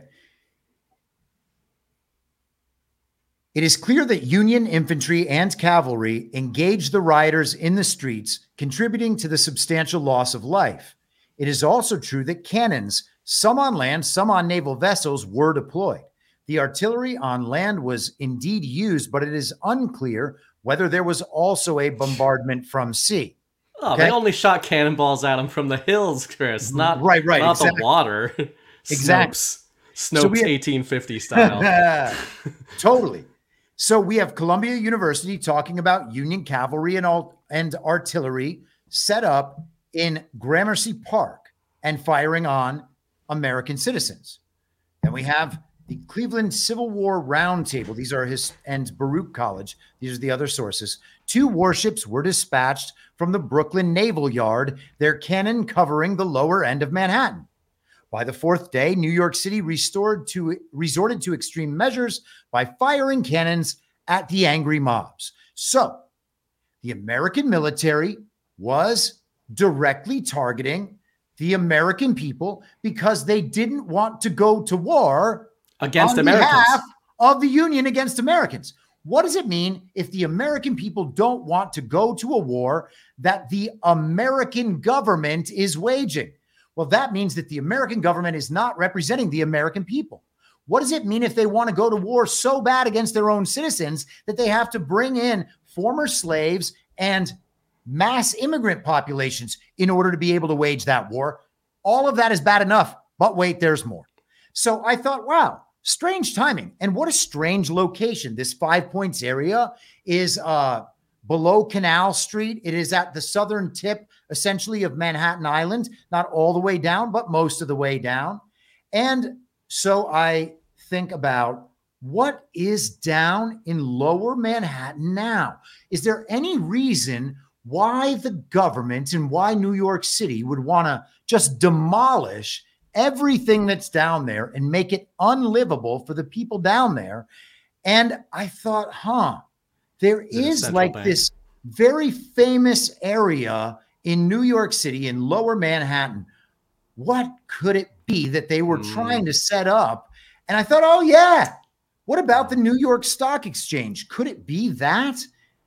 It is clear that Union infantry and cavalry engaged the rioters in the streets, contributing to the substantial loss of life. It is also true that cannons, some on land, some on naval vessels, were deployed. The artillery on land was indeed used, but it is unclear whether there was also a bombardment from sea. Oh, Okay? they only shot cannonballs at him from the hills, Chris, not, Right, right, not exactly. the water. Exactly. Snopes, So Snopes we have- eighteen fifty style. Totally. So we have Columbia University talking about Union cavalry and all and artillery set up in Gramercy Park and firing on American citizens. Then we have the Cleveland Civil War Roundtable. These are his and Baruch College. These are the other sources. Two warships were dispatched from the Brooklyn Naval Yard, their cannon covering the lower end of Manhattan. By the fourth day, New York City restored to, resorted to extreme measures by firing cannons at the angry mobs. So the American military was directly targeting the American people because they didn't want to go to war Against on Americans. behalf of the Union against Americans. What does it mean if the American people don't want to go to a war that the American government is waging? Well, that means that the American government is not representing the American people. What does it mean if they want to go to war so bad against their own citizens that they have to bring in former slaves and mass immigrant populations in order to be able to wage that war? All of that is bad enough, but wait, there's more. So I thought, wow, strange timing. And what a strange location. This Five Points area is uh, below Canal Street. It is at the southern tip, essentially, of Manhattan Island, not all the way down, but most of the way down. And so I think about what is down in lower Manhattan now. Is there any reason why the government and why New York City would want to just demolish everything that's down there and make it unlivable for the people down there? And I thought, huh, there Is it a is central like bank? this very famous area in New York City, in lower Manhattan. What could it be that they were Hmm. trying to set up? And I thought, oh, yeah, what about the New York Stock Exchange? Could it be that?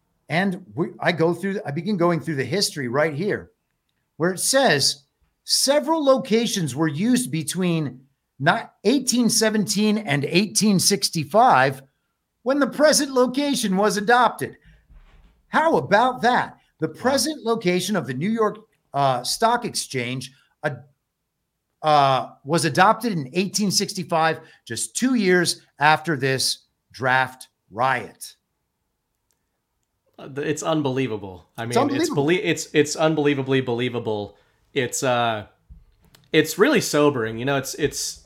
And we, I go through, I begin going through the history right here, where it says several locations were used between not eighteen seventeen and eighteen sixty-five when the present location was adopted. How about that? The present location of the New York uh, Stock Exchange uh, uh, was adopted in eighteen sixty-five, just two years after this draft riot. Uh, It's unbelievable. I mean, It's it's unbelievable. belie- it's it's unbelievably believable. It's uh, it's really sobering. You know, it's it's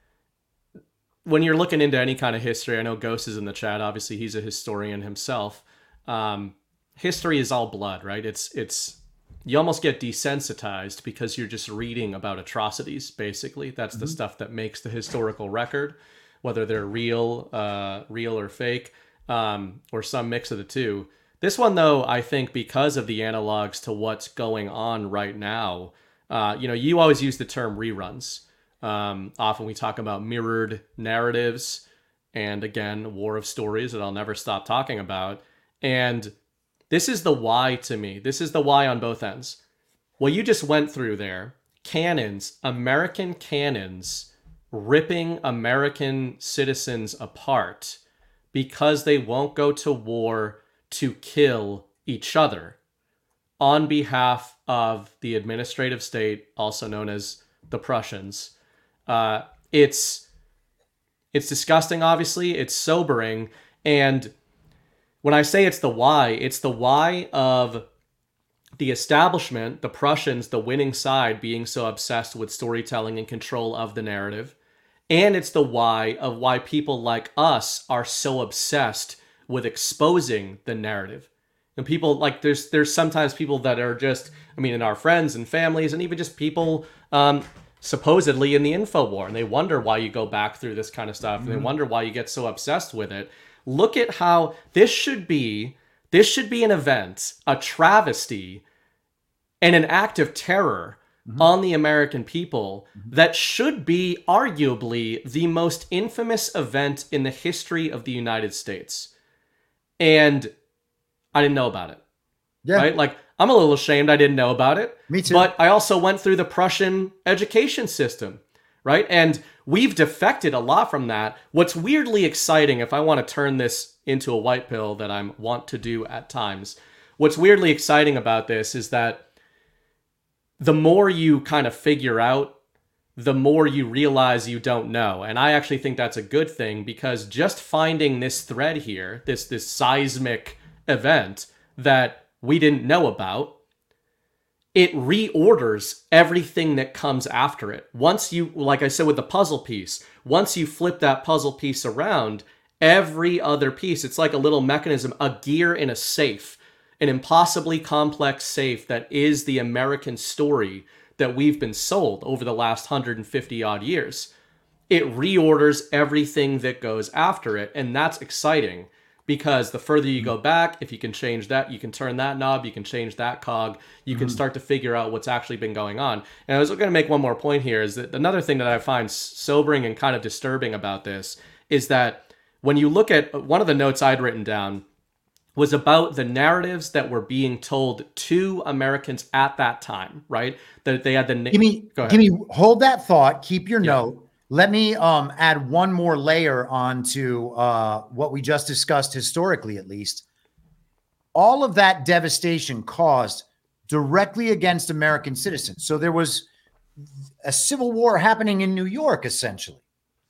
when you're looking into any kind of history. I know Ghost is in the chat. Obviously, he's a historian himself. Um, history is all blood, right? It's it's you almost get desensitized because you're just reading about atrocities. Basically, that's the Mhm. stuff that makes the historical record, whether they're real, uh, real or fake, um, or some mix of the two. This one, though, I think because of the analogs to what's going on right now, uh, you know, you always use the term reruns. Um, often we talk about mirrored narratives and, again, war of stories that I'll never stop talking about. And this is the why to me. This is the why on both ends. What you just went through there, cannons, American cannons ripping American citizens apart because they won't go to war to kill each other on behalf of the administrative state, also known as the Prussians. Uh, it's it's disgusting, obviously. It's sobering. And when I say it's the why, it's the why of the establishment, the Prussians, the winning side, being so obsessed with storytelling and control of the narrative. And it's the why of why people like us are so obsessed with exposing the narrative. And people like there's there's sometimes people that are just, I mean, in our friends and families and even just people um, supposedly in the info war, and they wonder why you go back through this kind of stuff, and they wonder why you get so obsessed with it. Look at how this should be, this should be an event, a travesty, and an act of terror mm-hmm. on the American people mm-hmm. that should be arguably the most infamous event in the history of the United States. And I didn't know about it. Yeah. Right? Like, I'm a little ashamed I didn't know about it. Me too. But I also went through the Prussian education system, right? And we've defected a lot from that. What's weirdly exciting, if I want to turn this into a white pill that I want to do at times, what's weirdly exciting about this is that the more you kind of figure out, the more you realize you don't know. And I actually think that's a good thing, because just finding this thread here, this this seismic event that we didn't know about, it reorders everything that comes after it. Once you, like I said with the puzzle piece, once you flip that puzzle piece around, every other piece, it's like a little mechanism, a gear in a safe, an impossibly complex safe that is the American story that we've been sold over the last one hundred fifty odd years. It reorders everything that goes after it, and that's exciting. Because the further you go back, if you can change that, you can turn that knob, you can change that cog, you can start to figure out what's actually been going on. And I was going to make one more point here, is that another thing that I find sobering and kind of disturbing about this is that when you look at one of the notes I'd written down was about the narratives that were being told to Americans at that time, right? That they had the... Give me, go ahead. give me, hold that thought, keep your yeah. note. Let me um, add one more layer onto uh, what we just discussed, historically at least. All of that devastation caused directly against American citizens. So there was a civil war happening in New York, essentially.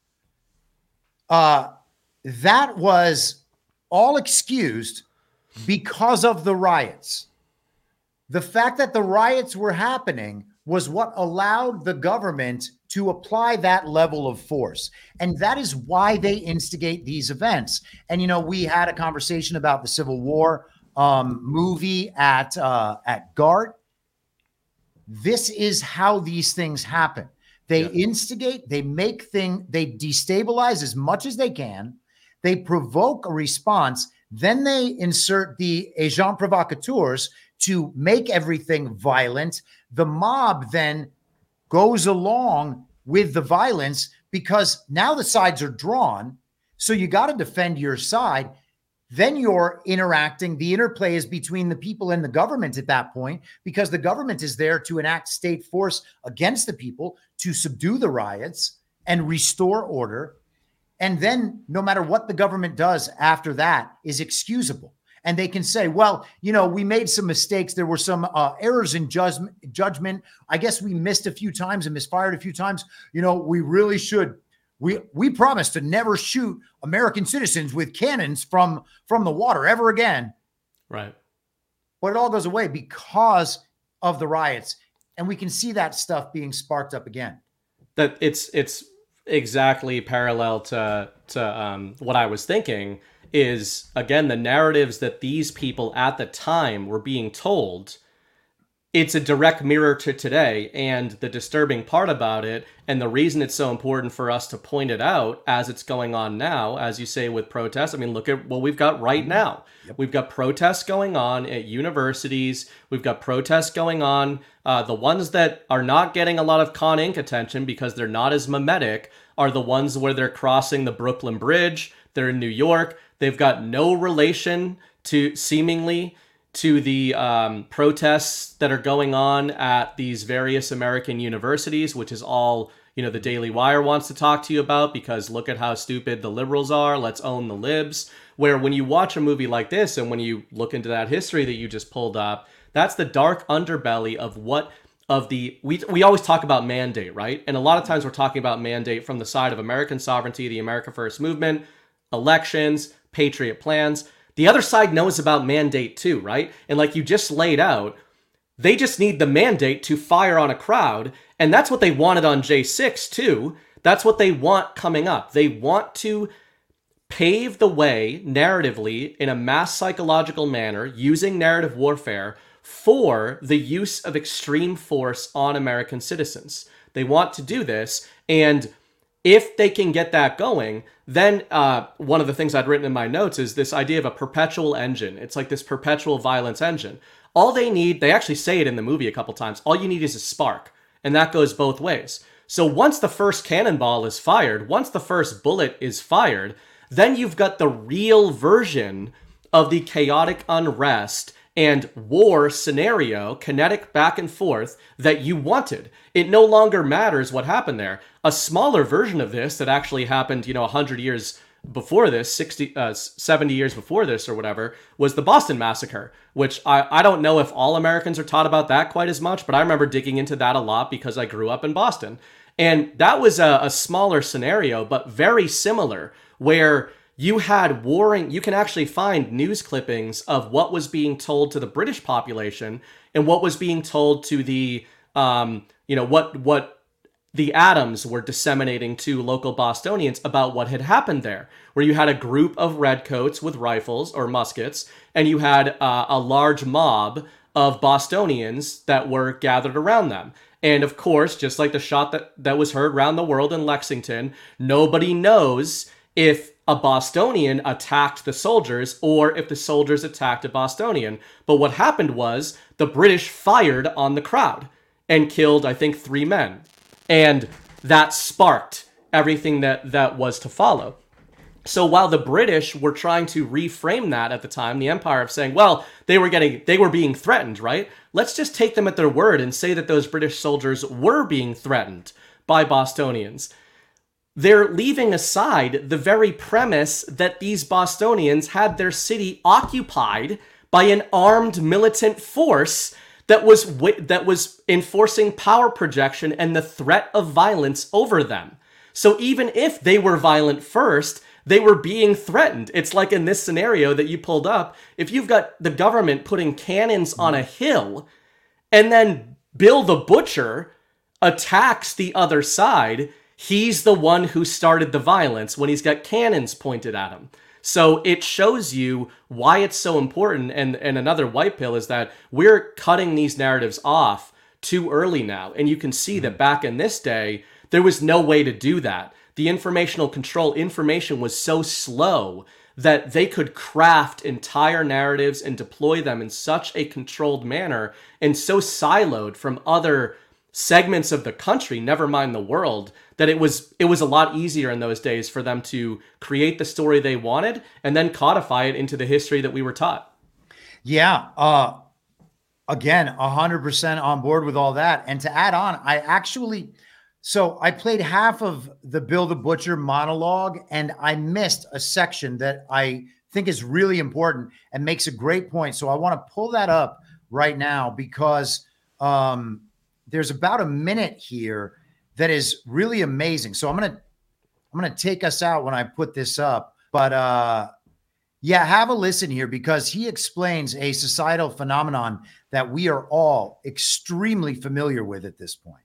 Uh, that was all excused because of the riots. The fact that the riots were happening was what allowed the government to apply that level of force. And that is why they instigate these events. And, you know, we had a conversation about the Civil War um, movie at, uh, at GART. This is how these things happen. They yeah. instigate, they make things, they destabilize as much as they can. They provoke a response. Then they insert the agents provocateurs to make everything violent. The mob then goes along with the violence because now the sides are drawn. So you got to defend your side. Then you're interacting. The interplay is between the people and the government at that point, because the government is there to enact state force against the people to subdue the riots and restore order. And then no matter what the government does after that is excusable. And they can say, well, you know, we made some mistakes. There were some uh, errors in judgment. Judgment. I guess we missed a few times and misfired a few times. You know, we really should. We we promised to never shoot American citizens with cannons from from the water ever again. Right. But it all goes away because of the riots, and we can see that stuff being sparked up again. That it's it's exactly parallel to to um, what I was thinking. Is, again, the narratives that these people at the time were being told. It's a direct mirror to today. And the disturbing part about it, and the reason it's so important for us to point it out as it's going on now, as you say, with protests. I mean, look at what we've got right now. Yep. We've got protests going on at universities. We've got protests going on. Uh, the ones that are not getting a lot of Con Inc attention because they're not as mimetic are the ones where they're crossing the Brooklyn Bridge. They're in New York. They've got no relation to, seemingly, to the um, protests that are going on at these various American universities, which is all, you know, the Daily Wire wants to talk to you about, because look at how stupid the liberals are. Let's own the libs. Where when you watch a movie like this and when you look into that history that you just pulled up, that's the dark underbelly of what of the we we always talk about mandate, right? And a lot of times we're talking about mandate from the side of American sovereignty, the America First movement, elections, patriot plans. The other side knows about mandate too, right? And like you just laid out, they just need the mandate to fire on a crowd, and that's what they wanted on J six too. That's what they want coming up. They want to pave the way narratively in a mass psychological manner using narrative warfare for the use of extreme force on American citizens. They want to do this, and if they can get that going, then uh, one of the things I'd written in my notes is this idea of a perpetual engine. It's like this perpetual violence engine. All they need, they actually say it in the movie a couple times, all you need is a spark, and that goes both ways. So once the first cannonball is fired, once the first bullet is fired, then you've got the real version of the chaotic unrest and war scenario, kinetic back and forth, that you wanted. It no longer matters what happened there. A smaller version of this that actually happened, you know, one hundred years before this, sixty, uh, seventy years before this or whatever, was the Boston Massacre, which I, I don't know if all Americans are taught about that quite as much, but I remember digging into that a lot because I grew up in Boston. And that was a, a smaller scenario, but very similar, where you had warring, you can actually find news clippings of what was being told to the British population and what was being told to the, um, you know, what, what the Adams were disseminating to local Bostonians about what had happened there, where you had a group of redcoats with rifles or muskets, and you had uh, a large mob of Bostonians that were gathered around them. And of course, just like the shot that, that was heard around the world in Lexington, nobody knows if a Bostonian attacked the soldiers or if the soldiers attacked a Bostonian. But what happened was the British fired on the crowd and killed, I think, three men. And that sparked everything that, that was to follow. So while the British were trying to reframe that at the time, the empire of saying, well, they were getting, they were being threatened, right? Let's just take them at their word and say that those British soldiers were being threatened by Bostonians. They're leaving aside the very premise that these Bostonians had their city occupied by an armed militant force that was that was enforcing power projection and the threat of violence over them. So even if they were violent first, they were being threatened. It's like in this scenario that you pulled up, if you've got the government putting cannons on a hill, and then Bill the Butcher attacks the other side, he's the one who started the violence when he's got cannons pointed at him. So it shows you why it's so important. And, and another white pill is that we're cutting these narratives off too early now. And you can see that back in this day, there was no way to do that. The informational control information was so slow that they could craft entire narratives and deploy them in such a controlled manner and so siloed from other segments of the country, never mind the world, that it was it was a lot easier in those days for them to create the story they wanted and then codify it into the history that we were taught. Yeah. Uh, again, one hundred percent on board with all that. And to add on, I actually, so I played half of the Bill the Butcher monologue, and I missed a section that I think is really important and makes a great point. So I want to pull that up right now because um, there's about a minute here that is really amazing. So I'm going to, I'm going to take us out when I put this up, but uh, yeah, have a listen here because he explains a societal phenomenon that we are all extremely familiar with at this point.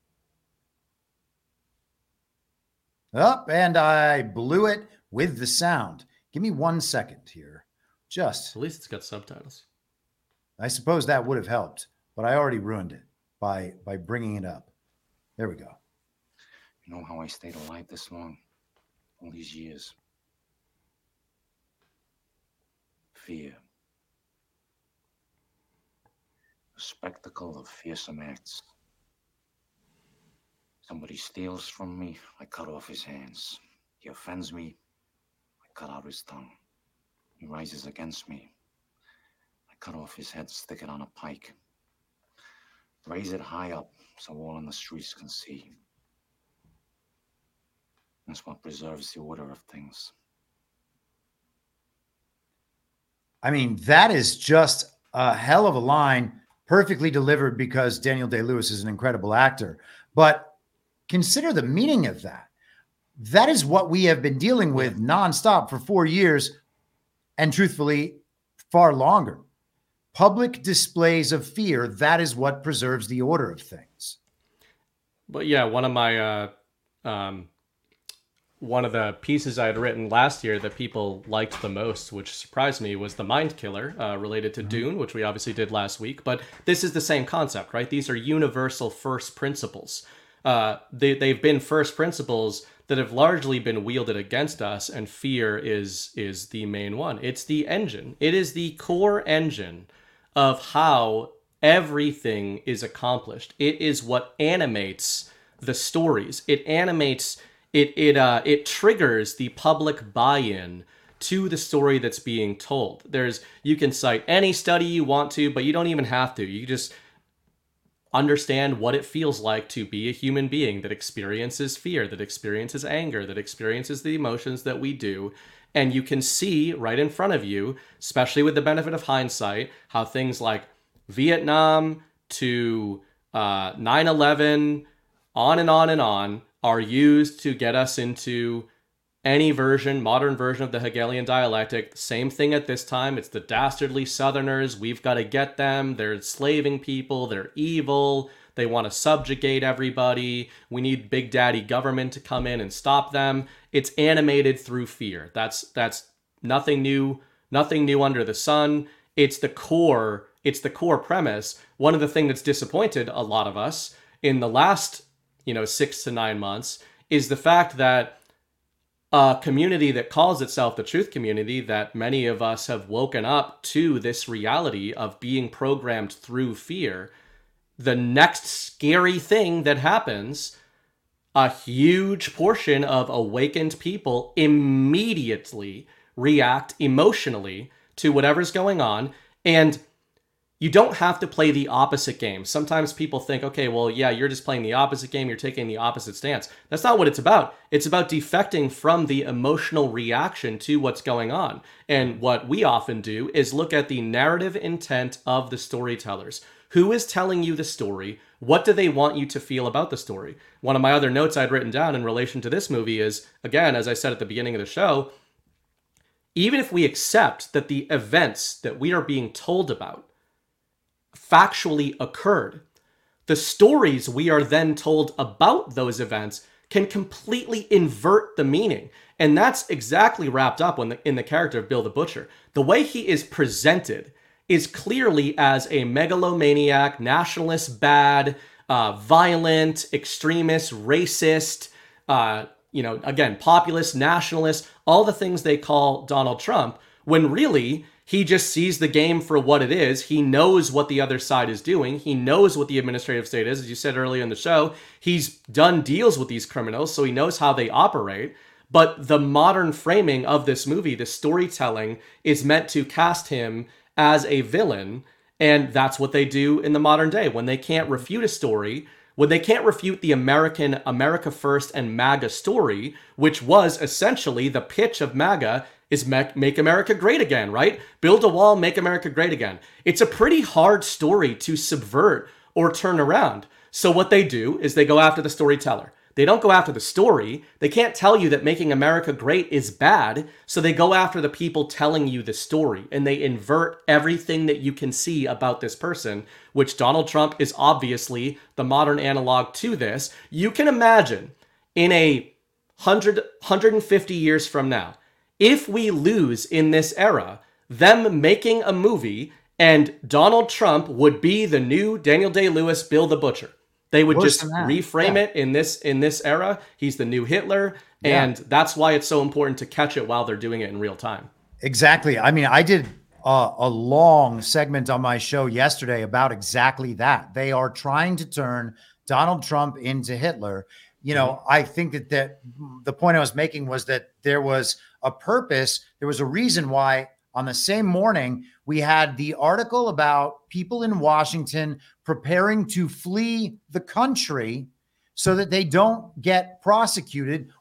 Up, and I blew it with the sound. Give me one second here. Just. At least it's got subtitles. I suppose that would have helped, but I already ruined it by, by bringing it up. There we go. You know how I stayed alive this long? All these years. Fear. A spectacle of fearsome acts. Somebody steals from me, I cut off his hands. He offends me, I cut out his tongue. He rises against me. I cut off his head, stick it on a pike. Raise it high up so all in the streets can see. That's what preserves the order of things. I mean, that is just a hell of a line, perfectly delivered because Daniel Day-Lewis is an incredible actor. But consider the meaning of that. That is what we have been dealing with nonstop for four years, and truthfully, far longer. Public displays of fear, that is what preserves the order of things. But yeah, one of my uh, um, one of the pieces I had written last year that people liked the most, which surprised me, was the Mind Killer uh, related to mm-hmm. Dune, which we obviously did last week. But this is the same concept, right? These are universal first principles. Uh, they, they've been first principles that have largely been wielded against us, and fear is is the main one. It's the engine. It is the core engine of how everything is accomplished. It is what animates the stories. It animates, it it uh, it triggers the public buy-in to the story that's being told. There's, you can cite any study you want to, but you don't even have to. You just understand what it feels like to be a human being that experiences fear, that experiences anger, that experiences the emotions that we do. And you can see right in front of you, especially with the benefit of hindsight, how things like Vietnam to uh, nine eleven, on and on and on, are used to get us into any version, modern version of the Hegelian dialectic. Same thing at this time. It's the dastardly Southerners. We've got to get them. They're enslaving people. They're evil. They want to subjugate everybody. We need big daddy government to come in and stop them. It's animated through fear. That's that's nothing new, nothing new under the sun. It's the core, it's the core premise. One of the things that's disappointed a lot of us in the last, you know, six to nine months is the fact that a community that calls itself the truth community, that many of us have woken up to this reality of being programmed through fear. The next scary thing that happens, a huge portion of awakened people immediately react emotionally to whatever's going on. And you don't have to play the opposite game. Sometimes people think, okay, well, yeah, you're just playing the opposite game. You're taking the opposite stance. That's not what it's about. It's about defecting from the emotional reaction to what's going on. And what we often do is look at the narrative intent of the storytellers. Who is telling you the story? What do they want you to feel about the story? One of my other notes I'd written down in relation to this movie is, again, as I said at the beginning of the show, even if we accept that the events that we are being told about factually occurred, the stories we are then told about those events can completely invert the meaning. And that's exactly wrapped up in the, in the character of Bill the Butcher. The way he is presented is clearly as a megalomaniac, nationalist, bad, uh, violent, extremist, racist, uh, you know, again, populist, nationalist, all the things they call Donald Trump, when really he just sees the game for what it is. He knows what the other side is doing. He knows what the administrative state is. As you said earlier in the show, he's done deals with these criminals, so he knows how they operate. But the modern framing of this movie, the storytelling, is meant to cast him as a villain, and that's what they do in the modern day. When they can't refute a story, when they can't refute the American, America First and MAGA story, which was essentially the pitch of MAGA, is make America great again, right? Build a wall, make America great again. It's a pretty hard story to subvert or turn around. So what they do is they go after the storyteller. They don't go after the story. They can't tell you that making America great is bad. So they go after the people telling you the story, and they invert everything that you can see about this person, which Donald Trump is obviously the modern analog to this. You can imagine in a hundred, one hundred fifty years from now, if we lose in this era, them making a movie and Donald Trump would be the new Daniel Day-Lewis, Bill the Butcher. They would Worse just than that. reframe Yeah. it in this in this era. He's the new Hitler, Yeah. and that's why it's so important to catch it while they're doing it in real time. Exactly. I mean, I did a, a long segment on my show yesterday about exactly that. They are trying to turn Donald Trump into Hitler. You know, mm-hmm. I think that, that the point I was making was that there was a purpose. There was a reason why on the same morning we had the article about people in Washington preparing to flee the country so that they don't get prosecuted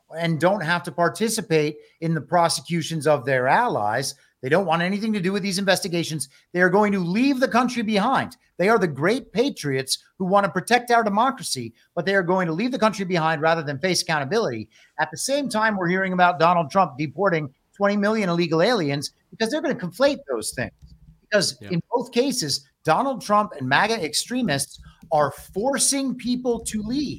and don't have to participate in the prosecutions of their allies. They don't want anything to do with these investigations. They are going to leave the country behind. They are the great patriots who want to protect our democracy, but they are going to leave the country behind rather than face accountability. At the same time, we're hearing about Donald Trump deporting twenty million illegal aliens because they're going to conflate those things. Because yeah. in both cases, Donald Trump and MAGA extremists are forcing people to leave.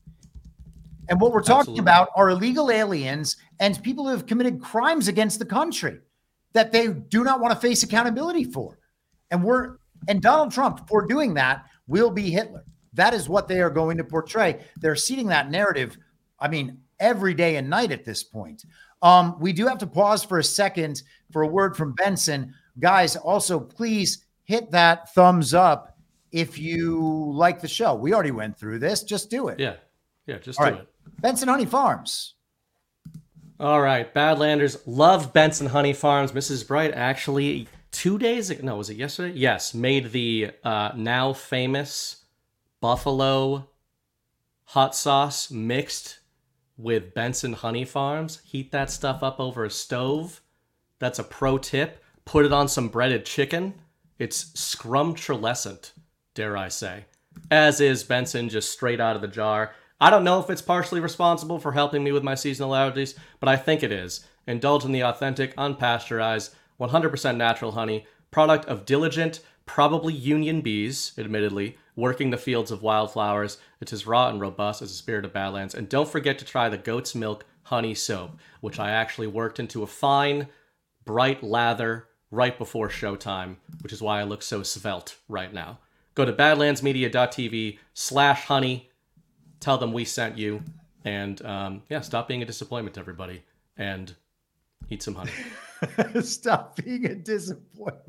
And what we're talking Absolutely. about are illegal aliens and people who have committed crimes against the country that they do not want to face accountability for. And we're and Donald Trump, for doing that, will be Hitler. That is what they are going to portray. They're seeding that narrative, I mean, every day and night at this point. Um, we do have to pause for a second for a word from Benson. Guys, also, please hit that thumbs up if you like the show. We already went through this. Just do it. Yeah. Yeah, just All do right. it. Benson Honey Farms. All right, Badlanders love Benson Honey Farms. Missus Bright actually two days ago, no, was it yesterday? Yes, made the uh, now famous buffalo hot sauce mixed with Benson Honey Farms. Heat that stuff up over a stove. That's a pro tip. Put it on some breaded chicken. It's scrumptious, dare I say. As is Benson, just straight out of the jar. I don't know if it's partially responsible for helping me with my seasonal allergies, but I think it is. Indulge in the authentic, unpasteurized, one hundred percent natural honey, product of diligent, probably union bees, admittedly, working the fields of wildflowers. It's as raw and robust as the spirit of Badlands. And don't forget to try the goat's milk honey soap, which I actually worked into a fine, bright lather right before showtime, which is why I look so svelte right now. Go to badlandsmedia.tv slash honey. Tell them we sent you, and um, yeah, stop being a disappointment to everybody, and eat some honey. Stop being a disappointment.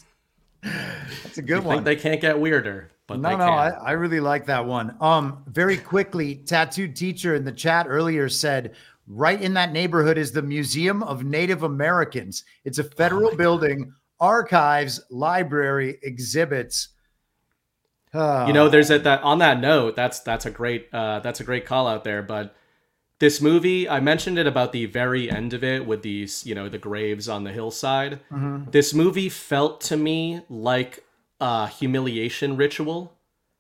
That's a good you one. Think they can't get weirder, but no, they no, can. I, I really like that one. Um, very quickly, Tattooed Teacher in the chat earlier said, right in that neighborhood is the Museum of Native Americans. It's a federal oh building, God. Archives, library, exhibits. Uh, you know, there's a, that on that note, that's that's a great uh, that's a great call out there. But this movie, I mentioned it about the very end of it with these, you know, the graves on the hillside. Mm-hmm. This movie felt to me like a humiliation ritual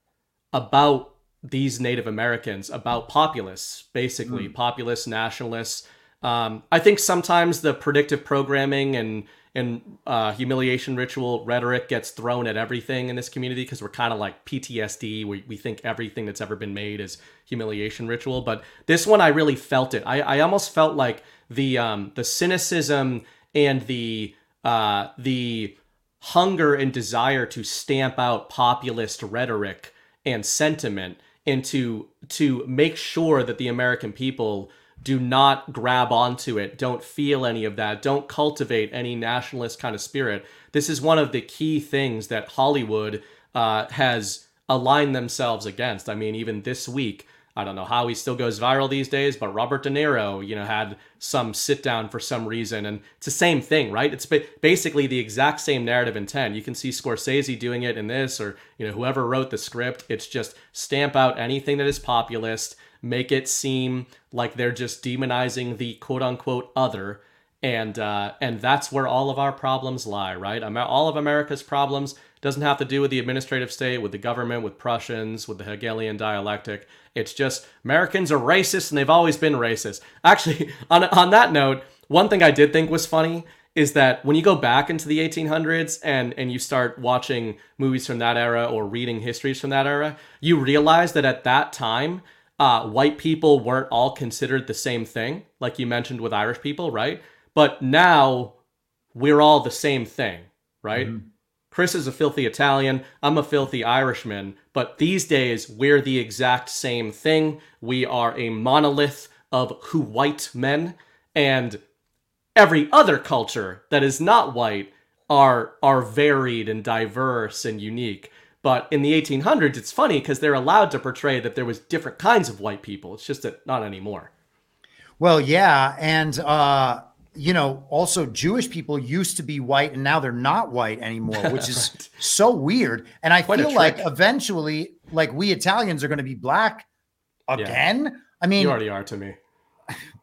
about these Native Americans, about populists, basically mm. populist nationalists. Um, I think sometimes the predictive programming and and uh, humiliation ritual rhetoric gets thrown at everything in this community because we're kind of like P T S D. We, we think everything that's ever been made is humiliation ritual. But this one, I really felt it. I, I almost felt like the um, the cynicism and the uh, the hunger and desire to stamp out populist rhetoric and sentiment and to to make sure that the American people do not grab onto it, don't feel any of that, don't cultivate any nationalist kind of spirit. This is one of the key things that Hollywood uh, has aligned themselves against. I mean, even this week, I don't know how he still goes viral these days, but Robert De Niro, you know, had some sit down for some reason. And it's the same thing, right? It's basically the exact same narrative intent. You can see Scorsese doing it in this, or, you know, whoever wrote the script. It's just stamp out anything that is populist, make it seem like they're just demonizing the quote unquote other. And uh, and that's where all of our problems lie, right? All of America's problems doesn't have to do with the administrative state, with the government, with Prussians, with the Hegelian dialectic. It's just Americans are racist and they've always been racist. Actually, on on that note, one thing I did think was funny is that when you go back into the eighteen hundreds and, and you start watching movies from that era or reading histories from that era, you realize that at that time, uh, white people weren't all considered the same thing, like you mentioned with Irish people, right? But now we're all the same thing, right? Mm-hmm. Chris is a filthy Italian, I'm a filthy Irishman, but these days we're the exact same thing. We are a monolith of who white men, and every other culture that is not white are are varied and diverse and unique. But in the eighteen hundreds, it's funny because they're allowed to portray that there was different kinds of white people. It's just that not anymore. Well, yeah, and uh you know, also Jewish people used to be white and now they're not white anymore, which is right. so weird. And I Quite feel like eventually, like we Italians are going to be black again. Yeah. I mean, you already are to me.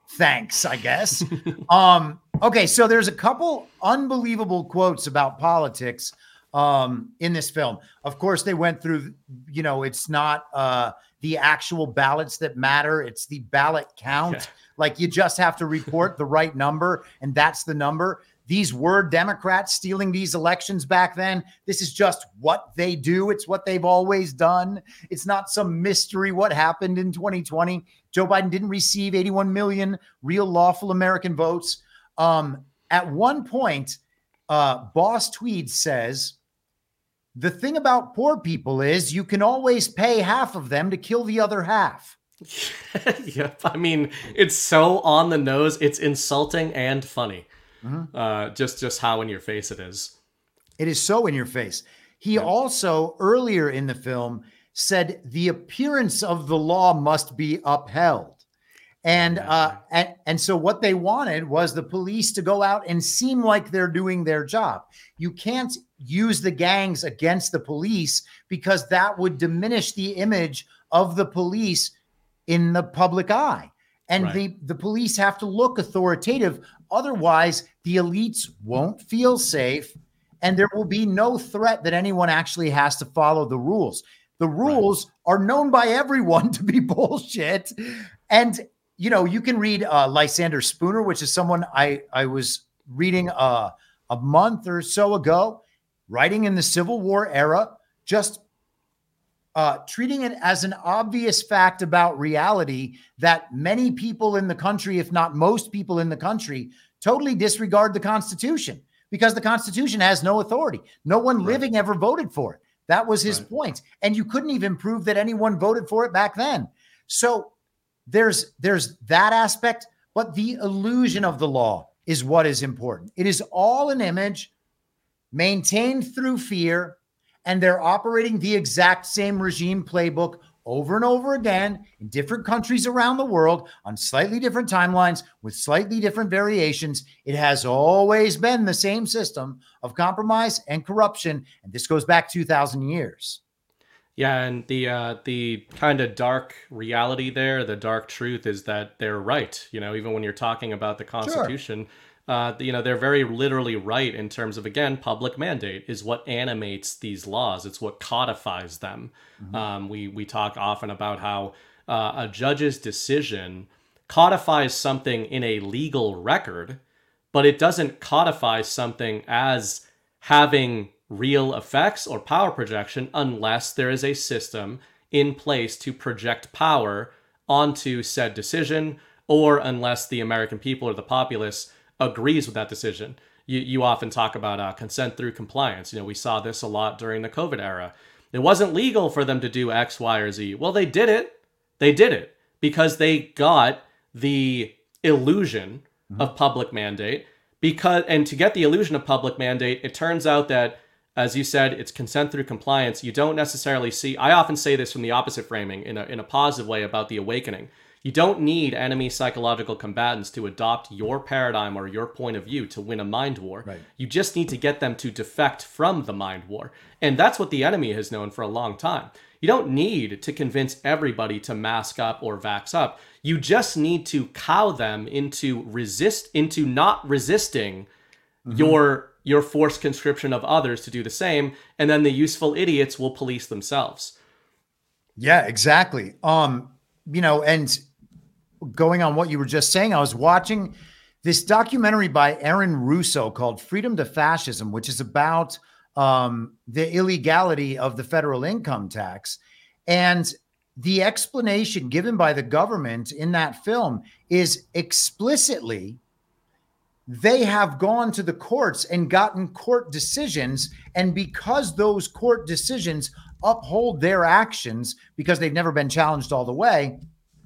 Thanks, I guess. um, okay, so there's a couple unbelievable quotes about politics um, in this film. Of course, they went through, you know, it's not uh, the actual ballots that matter. It's the ballot count. Yeah. Like you just have to report the right number, and that's the number. These were Democrats stealing these elections back then. This is just what they do. It's what they've always done. It's not some mystery what happened in twenty twenty. Joe Biden didn't receive eighty-one million real lawful American votes. Um, at one point, uh, Boss Tweed says, the thing about poor people is you can always pay half of them to kill the other half. Yep. I mean, it's so on the nose. It's insulting and funny. Mm-hmm. Uh, just, just how in your face it is. It is so in your face. He yeah. also, earlier in the film, said the appearance of the law must be upheld. And, uh, and, and so what they wanted was the police to go out and seem like they're doing their job. You can't use the gangs against the police because that would diminish the image of the police in the public eye. And right. the, the police have to look authoritative. Otherwise, the elites won't feel safe, and there will be no threat that anyone actually has to follow the rules. The rules right. are known by everyone to be bullshit. And, you know, you can read uh, Lysander Spooner, which is someone I, I was reading uh, a month or so ago, writing in the Civil War era, just Uh, treating it as an obvious fact about reality that many people in the country, if not most people in the country, totally disregard the Constitution because the Constitution has no authority. No one right. living ever voted for it. That was his right. point. And you couldn't even prove that anyone voted for it back then. So there's, there's that aspect, but the illusion of the law is what is important. It is all an image maintained through fear. And they're operating the exact same regime playbook over and over again in different countries around the world on slightly different timelines with slightly different variations. It has always been the same system of compromise and corruption. And this goes back two thousand years. Yeah, and the uh, the kind of dark reality there, the dark truth is that they're right. You know, even when you're talking about the Constitution, sure. Uh, you know, they're very literally right in terms of, again, public mandate is what animates these laws. It's what codifies them. Mm-hmm. Um, we, we talk often about how uh, a judge's decision codifies something in a legal record, but it doesn't codify something as having real effects or power projection unless there is a system in place to project power onto said decision, or unless the American people or the populace agrees with that decision. You you often talk about uh, consent through compliance. You know, we saw this a lot during the COVID era. It wasn't legal for them to do X, Y, or Z. Well, they did it. They did it because they got the illusion mm-hmm. of public mandate. Because and to get the illusion of public mandate, it turns out that, as you said, it's consent through compliance. You don't necessarily see. I often say this from the opposite framing in a in a positive way about the awakening. You don't need enemy psychological combatants to adopt your paradigm or your point of view to win a mind war. Right. You just need to get them to defect from the mind war. And that's what the enemy has known for a long time. You don't need to convince everybody to mask up or vax up. You just need to cow them into resist, into not resisting mm-hmm. your, your forced conscription of others to do the same. And then the useful idiots will police themselves. Yeah, exactly. Um, you know, and going on what you were just saying, I was watching this documentary by Aaron Russo called Freedom to Fascism, which is about um, the illegality of the federal income tax. And the explanation given by the government in that film is explicitly they have gone to the courts and gotten court decisions. And because those court decisions uphold their actions, because they've never been challenged all the way,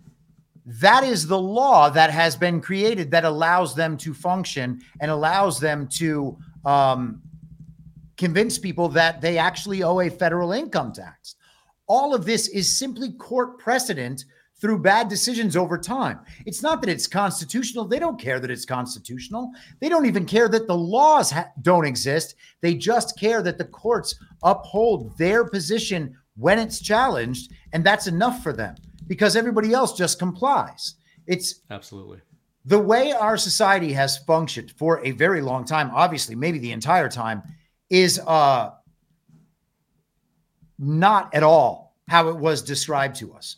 that is the law that has been created that allows them to function and allows them to um, convince people that they actually owe a federal income tax. All of this is simply court precedent through bad decisions over time. It's not that it's constitutional. They don't care that it's constitutional. They don't even care that the laws ha- don't exist. They just care that the courts uphold their position when it's challenged, and that's enough for them because everybody else just complies. It's absolutely. The way our society has functioned for a very long time, obviously, maybe the entire time, is uh, not at all how it was described to us.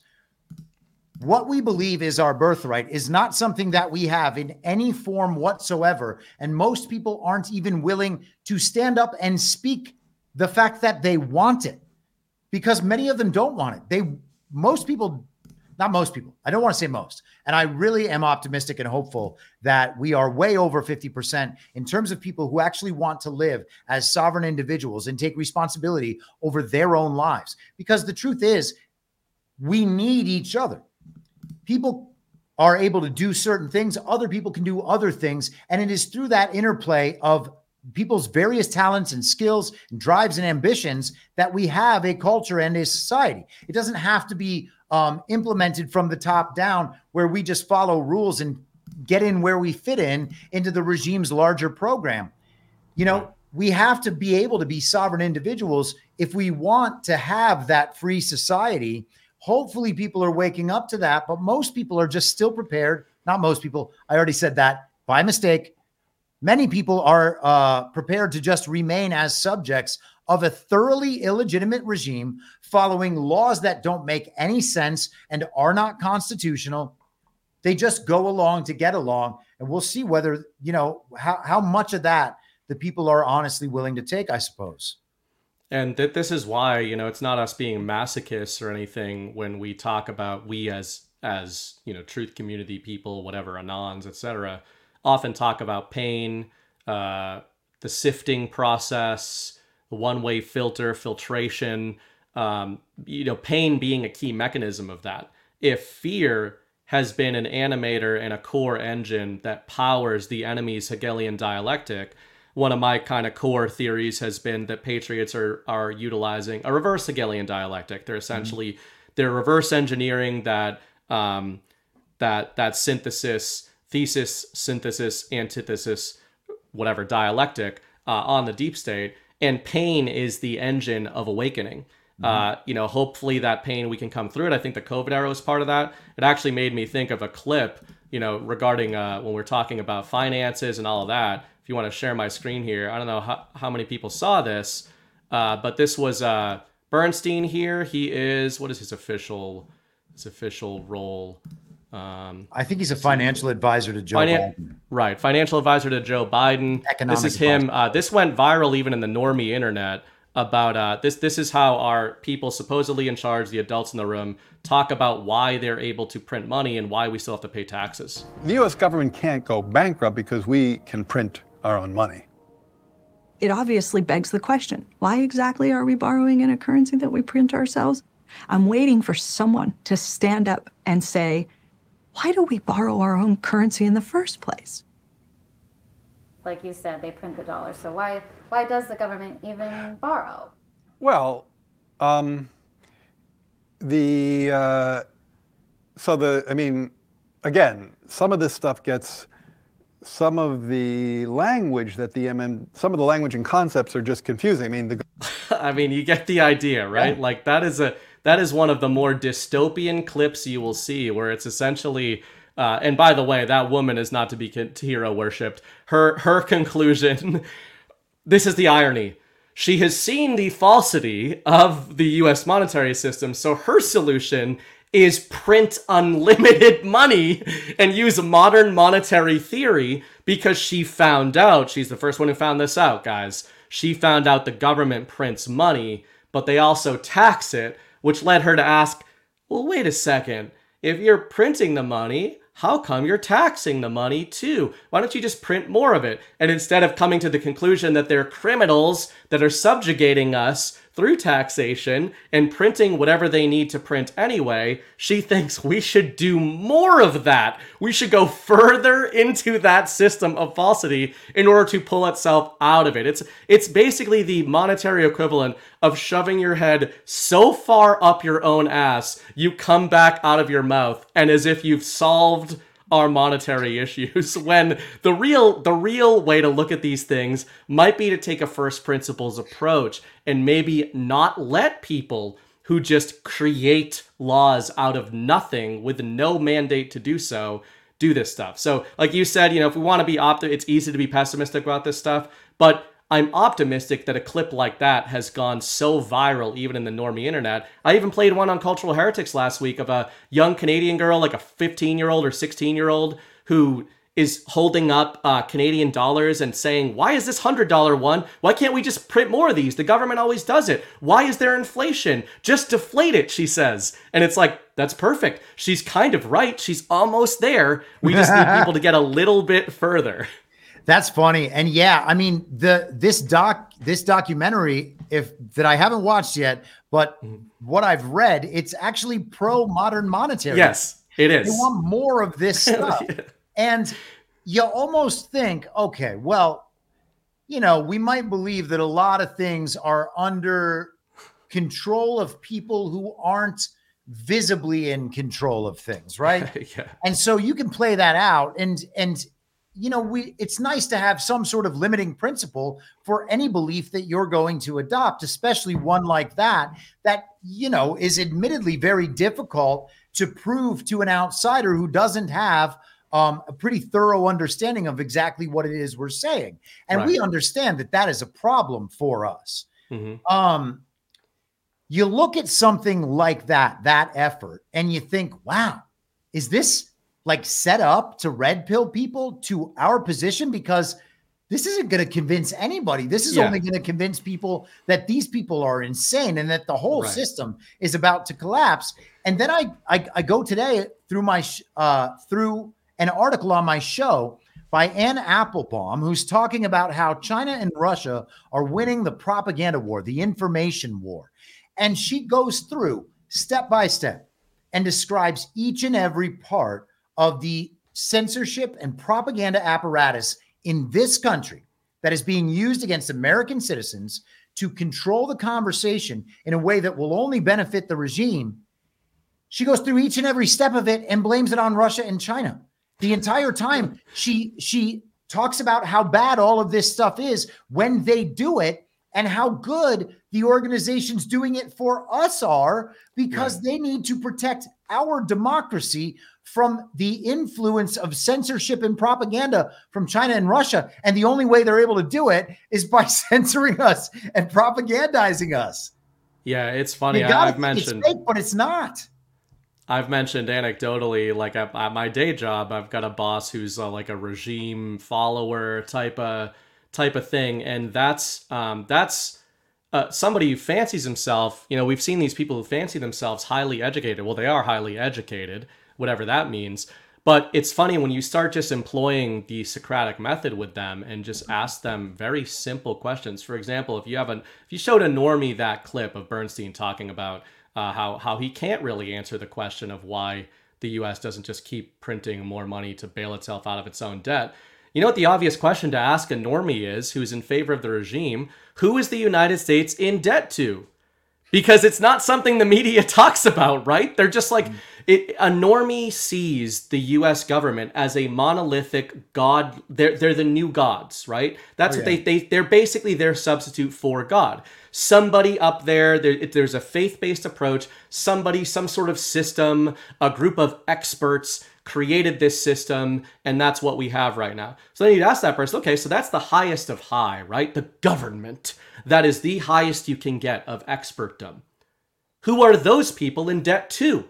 What we believe is our birthright is not something that we have in any form whatsoever. And most people aren't even willing to stand up and speak the fact that they want it, because many of them don't want it. They, most people, not most people, I don't want to say most. And I really am optimistic and hopeful that we are way over fifty percent in terms of people who actually want to live as sovereign individuals and take responsibility over their own lives. Because the truth is, we need each other. People are able to do certain things. Other people can do other things. And it is through that interplay of people's various talents and skills and drives and ambitions that we have a culture and a society. It doesn't have to be um, implemented from the top down, where we just follow rules and get in where we fit in into the regime's larger program. You know, we have to be able to be sovereign individuals if we want to have that free society. Hopefully people are waking up to that, but most people are just still prepared. Not most people. I already said that by mistake. Many people are uh, prepared to just remain as subjects of a thoroughly illegitimate regime, following laws that don't make any sense and are not constitutional. They just go along to get along. And we'll see whether, you know, how, how much of that the people are honestly willing to take, I suppose. And that this is why, you know, it's not us being masochists or anything when we talk about we as, as, you know, truth community people, whatever, anons, et cetera, often talk about pain, uh, the sifting process, the one-way filter, filtration, um, you know, pain being a key mechanism of that. If fear has been an animator and a core engine that powers the enemy's Hegelian dialectic, one of my kind of core theories has been that patriots are are utilizing a reverse Hegelian dialectic. They're essentially mm-hmm. they're reverse engineering that um, that that synthesis, thesis, synthesis, antithesis, whatever dialectic uh, on the deep state. And pain is the engine of awakening. Mm-hmm. Uh, you know, hopefully that pain, we can come through it. I think the COVID era was part of that. It actually made me think of a clip, you know, regarding uh, when we're talking about finances and all of that. If you want to share my screen here, I don't know how, how many people saw this, uh, but this was uh, Bernstein here. He is, what is his official, his official role? Um, I think he's a financial advisor to Joe Finan- Biden. Right, financial advisor to Joe Biden. Economic this is him. Uh, this went viral even in the normie internet about uh, this. This is how our people supposedly in charge, the adults in the room, talk about why they're able to print money and why we still have to pay taxes. The U S government can't go bankrupt because we can print our own money. It obviously begs the question, why exactly are we borrowing in a currency that we print ourselves? I'm waiting for someone to stand up and say, why do we borrow our own currency in the first place? Like you said, they print the dollar. So why why does the government even borrow? Well, um, the uh, so the I mean, again, some of this stuff gets some of the language that the M M some of the language and concepts are just confusing. I mean, the I mean, you get the idea, right? Yeah. Like that is a that is one of the more dystopian clips you will see, where it's essentially. Uh, and by the way, that woman is not to be hero worshipped. Her her conclusion. This is the irony. She has seen the falsity of the U S monetary system, so her solution is print unlimited money and use modern monetary theory because she found out, she's the first one who found this out, guys. She found out the government prints money, but they also tax it, which led her to ask, well, wait a second. If you're printing the money, how come you're taxing the money too? Why don't you just print more of it? And instead of coming to the conclusion that they're criminals that are subjugating us through taxation and printing whatever they need to print anyway, she thinks we should do more of that. We should go further into that system of falsity in order to pull itself out of it. It's it's basically the monetary equivalent of shoving your head so far up your own ass, you come back out of your mouth, and as if you've solved our monetary issues, when the real the real way to look at these things might be to take a first principles approach and maybe not let people who just create laws out of nothing with no mandate to do so, do this stuff. So like you said, you know, if we want to be opti- it's easy to be pessimistic about this stuff, but I'm optimistic that a clip like that has gone so viral, even in the normie internet. I even played one on Cultural Heretics last week of a young Canadian girl, like a fifteen year old or sixteen year old, who is holding up uh, Canadian dollars and saying, why is this one hundred dollar one? Why can't we just print more of these? The government always does it. Why is there inflation? Just deflate it, she says. And it's like, that's perfect. She's kind of right. She's almost there. We just need people to get a little bit further. That's funny. And yeah, I mean, the this doc this documentary, if that I haven't watched yet, but what I've read, it's actually pro modern monetary. Yes, it is. They want more of this stuff. Yeah. And you almost think, okay, well, you know, we might believe that a lot of things are under control of people who aren't visibly in control of things, right? Yeah. And so you can play that out, and and you know, we it's nice to have some sort of limiting principle for any belief that you're going to adopt, especially one like that, that, you know, is admittedly very difficult to prove to an outsider who doesn't have um, a pretty thorough understanding of exactly what it is we're saying. And Right. we understand that that is a problem for us. Mhm. Um, you look at something like that, that effort, and you think, wow, is this like set up to red pill people to our position? Because this isn't going to convince anybody. This is Yeah. only going to convince people that these people are insane and that the whole Right. system is about to collapse. And then I, I, I go today through my, sh- uh, through an article on my show by Ann Applebaum, who's talking about how China and Russia are winning the propaganda war, the information war. And she goes through step by step and describes each and every part of the censorship and propaganda apparatus in this country that is being used against American citizens to control the conversation in a way that will only benefit the regime. She goes through each and every step of it and blames it on Russia and China. The entire time she she talks about how bad all of this stuff is when they do it, and how good the organizations doing it for us are, because they need to protect our democracy from the influence of censorship and propaganda from China and Russia. And the only way they're able to do it is by censoring us and propagandizing us. Yeah, it's funny. You I, gotta I've think mentioned it's fake, but it's not. I've mentioned anecdotally, like at, at my day job, I've got a boss who's uh, like a regime follower type of type of thing, and that's um, that's uh, somebody who fancies himself. You know, we've seen these people who fancy themselves highly educated. Well, they are highly educated, whatever that means. But it's funny when you start just employing the Socratic method with them and just ask them very simple questions. For example, if you have an if you showed a normie that clip of Bernstein talking about Uh, how how he can't really answer the question of why the U S doesn't just keep printing more money to bail itself out of its own debt. You know what the obvious question to ask a normie is, who's in favor of the regime? Who is the United States in debt to? Because it's not something the media talks about, right? They're just like, it, a normie sees the U S government as a monolithic god. They're, they're the new gods, right? That's Oh, what yeah. they, they, they're basically their substitute for God. Somebody up there, there, if there's a faith-based approach, somebody, some sort of system, a group of experts created this system, and that's what we have right now. So then you'd ask that person, okay, so that's the highest of high, right? The government. That is the highest you can get of expertdom. Who are those people in debt to?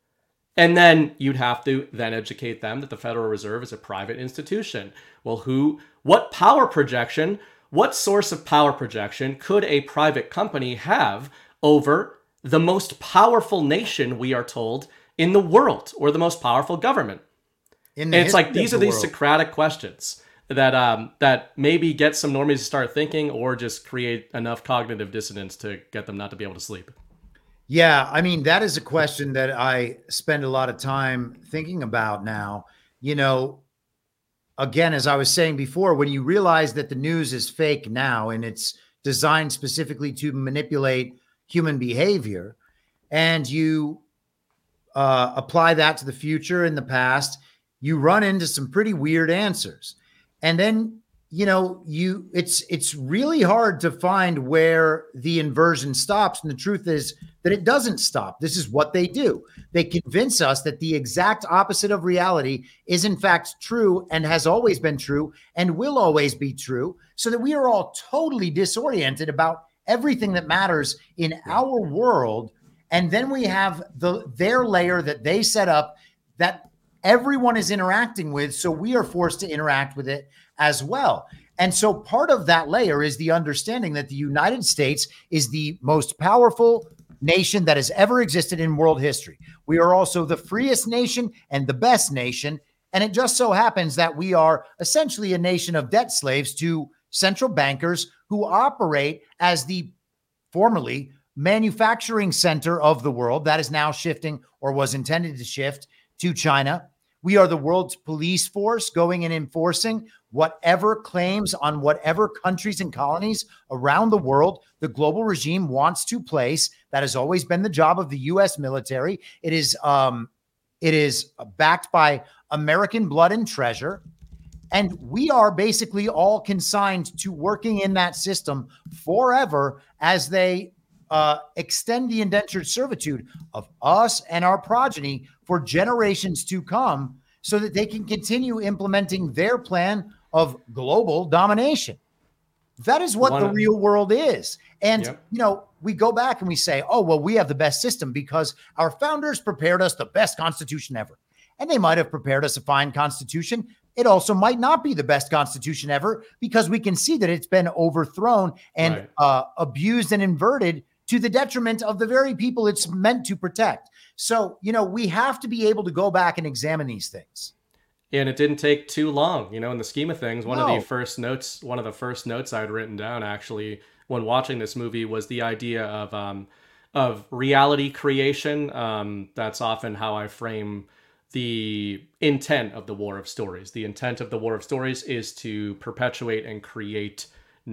And then you'd have to then educate them that the Federal Reserve is a private institution. Well, who, what power projection, what source of power projection could a private company have over the most powerful nation, we are told, in the world, or the most powerful government? In And the it's like, history of these are the these world. Socratic questions that um, that maybe get some normies to start thinking, or just create enough cognitive dissonance to get them not to be able to sleep. Yeah, I mean, that is a question that I spend a lot of time thinking about now. You know, again, as I was saying before, when you realize that the news is fake now and it's designed specifically to manipulate human behavior, and you uh, apply that to the future and the past, you run into some pretty weird answers. And then you know, you it's it's really hard to find where the inversion stops. And the truth is that it doesn't stop. This is what they do. They convince us that the exact opposite of reality is in fact true and has always been true and will always be true, so that we are all totally disoriented about everything that matters in our world. And then we have the their layer that they set up that everyone is interacting with, so we are forced to interact with it as well. And so part of that layer is the understanding that the United States is the most powerful nation that has ever existed in world history. We are also the freest nation and the best nation. And it just so happens that we are essentially a nation of debt slaves to central bankers who operate as the formerly manufacturing center of the world that is now shifting, or was intended to shift, to China. We are the world's police force, going and enforcing whatever claims on whatever countries and colonies around the world the global regime wants to place. That has always been the job of the U S military. It is um, it is backed by American blood and treasure. And we are basically all consigned to working in that system forever as they uh, extend the indentured servitude of us and our progeny for generations to come, so that they can continue implementing their plan of global domination. That is what One the of- real world is. And, Yep. you know, we go back and we say, oh, well, we have the best system because our founders prepared us the best constitution ever. And they might have prepared us a fine constitution. It also might not be the best constitution ever, because we can see that it's been overthrown and Right. uh, abused and inverted to the detriment of the very people it's meant to protect. So, you know, we have to be able to go back and examine these things. And it didn't take too long, you know, in the scheme of things. One of No. the first notes, one of the first notes I'd written down actually when watching this movie was the idea of um, of reality creation. Um, that's often how I frame the intent of the War of Stories. The intent of the War of Stories is to perpetuate and create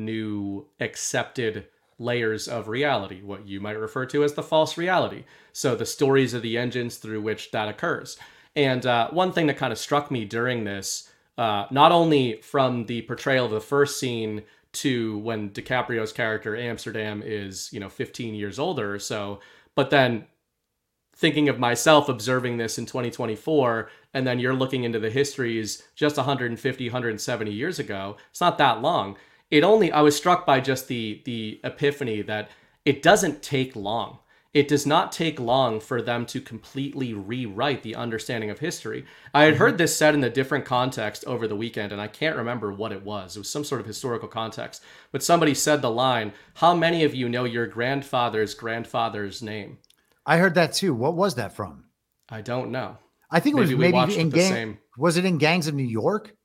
new accepted layers of reality, what you might refer to as the false reality. So the stories are the engines through which that occurs. And uh, one thing that kind of struck me during this, uh, not only from the portrayal of the first scene to when DiCaprio's character Amsterdam is, you know, fifteen years older or so, but then thinking of myself observing this in twenty twenty-four, and then you're looking into the histories just one hundred fifty, one hundred seventy years ago. It's not that long. It only, I was struck by just the the epiphany that it doesn't take long. It does not take long for them to completely rewrite the understanding of history. I had heard this said in a different context over the weekend, and I can't remember what it was. It was some sort of historical context. But somebody said the line, "How many of you know your grandfather's grandfather's name?" I heard that too. What was that from? I don't know. I think it was we maybe watched in the gang. same. Was it in Gangs of New York?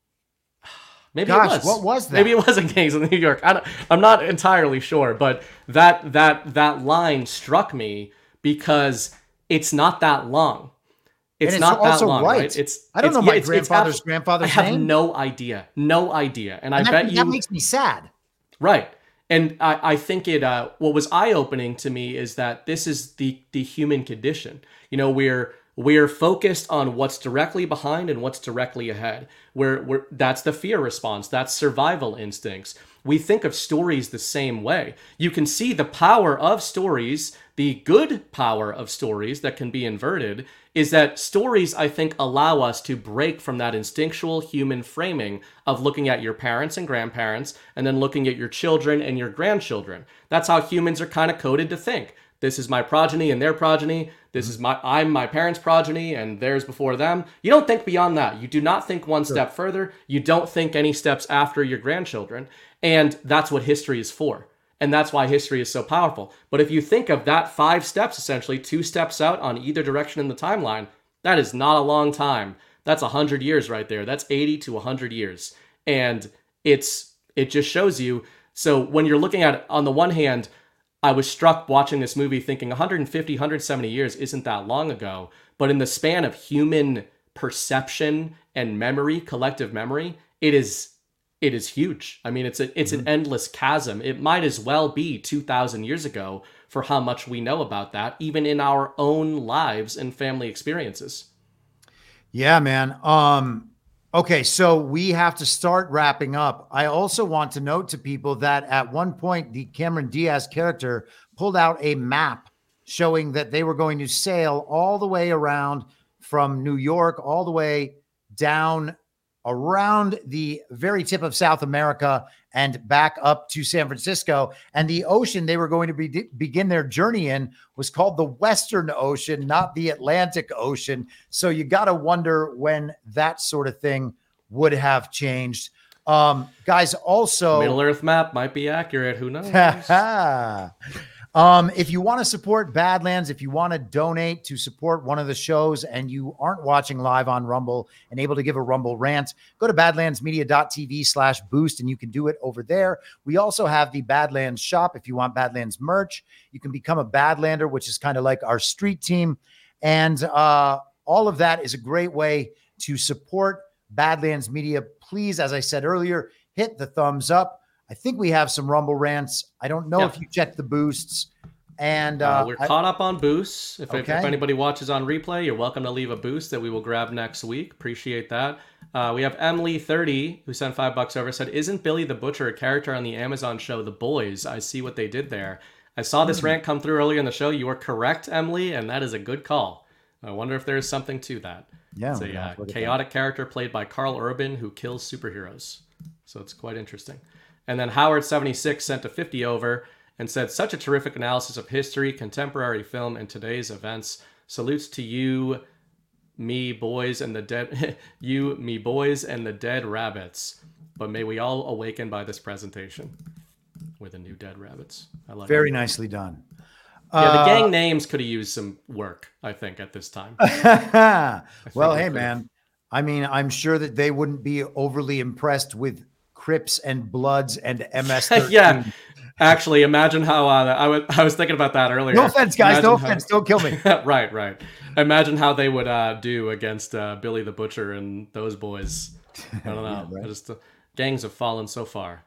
Maybe Gosh, it was. what was that? Maybe it was in Gangs of New York. I don't, I'm not entirely sure, but that that that line struck me because it's not that long. It's, And it's not also that long, right. right? It's I don't it's- know my yeah, it's- it's grandfather's abs- grandfather's I have name. no idea, no idea, and, And I that, bet you that makes me sad. Right. And I, I think it uh, what was eye-opening to me is that this is the the human condition. You know, we're we're focused on what's directly behind and what's directly ahead. We're, we're that's the fear response. That's survival instincts. We think of stories the same way. You can see the power of stories, the good power of stories that can be inverted, is that stories, I think, allow us to break from that instinctual human framing of looking at your parents and grandparents and then looking at your children and your grandchildren. That's how humans are kind of coded to think. This is my progeny and their progeny. This is my, I'm my parents' progeny and theirs before them. You don't think beyond that. You do not think one step further. You don't think any steps after your grandchildren. And that's what history is for. And that's why history is so powerful. But if you think of that five steps, essentially two steps out on either direction in the timeline, that is not a long time. That's one hundred years right there. That's eighty to one hundred years. And it's it just shows you. So when you're looking at it, on the one hand, I was struck watching this movie thinking one hundred fifty, one hundred seventy years isn't that long ago. But in the span of human perception and memory, collective memory, it is it is huge. I mean, it's a, it's an endless chasm. It might as well be two thousand years ago for how much we know about that, even in our own lives and family experiences. Yeah, man. Um, Okay, so we have to start wrapping up. I also want to note to people that at one point, the Cameron Diaz character pulled out a map showing that they were going to sail all the way around from New York, all the way down around the very tip of South America and back up to San Francisco. And the ocean they were going to be, begin their journey in was called the Western Ocean, not the Atlantic Ocean. So you got to wonder when that sort of thing would have changed. Um, guys, also... Middle Earth map might be accurate. Who knows? Um, if you want to support Badlands, if you want to donate to support one of the shows and you aren't watching live on Rumble and able to give a Rumble rant, go to badlandsmedia.tv slash boost and you can do it over there. We also have the Badlands shop. If you want Badlands merch, you can become a Badlander, which is kind of like our street team. And uh, all of that is a great way to support Badlands Media. Please, as I said earlier, hit the thumbs up. I think we have some Rumble rants. I don't know Yeah. if you checked the boosts. And uh, Uh, we're I- caught up on boosts. If, if, Okay. if anybody watches on replay, you're welcome to leave a boost that we will grab next week. Appreciate that. Uh, we have Emily thirty who sent five bucks over. Said, "Isn't Billy the Butcher a character on the Amazon show The Boys? I see what they did there." I saw this Hmm. rant come through earlier in the show. You were correct, Emily, and that is a good call. I wonder if there is something to that. Yeah, it's we're a gonna uh, have to look at chaotic character played by Carl Urban who kills superheroes. So it's quite interesting. And then Howard seventy-six sent a fifty over and said, "Such a terrific analysis of history, contemporary film, and today's events. Salutes to you, me boys, and the dead, you, me boys, and the dead rabbits. But may we all awaken by this presentation with the new dead rabbits." I like Very it. nicely done. Yeah, the Uh, gang names could have used some work, I think, at this time. well, they hey, could've. man. I mean, I'm sure that they wouldn't be overly impressed with Crips and Bloods and M S thirteen. Yeah. Actually, imagine how uh, I was. I was thinking about that earlier. No offense, guys. No Imagine how- offense. Don't kill me. right, right. Imagine how they would uh, do against uh, Billy the Butcher and those boys. I don't know. Yeah, right. I just uh, gangs have fallen so far.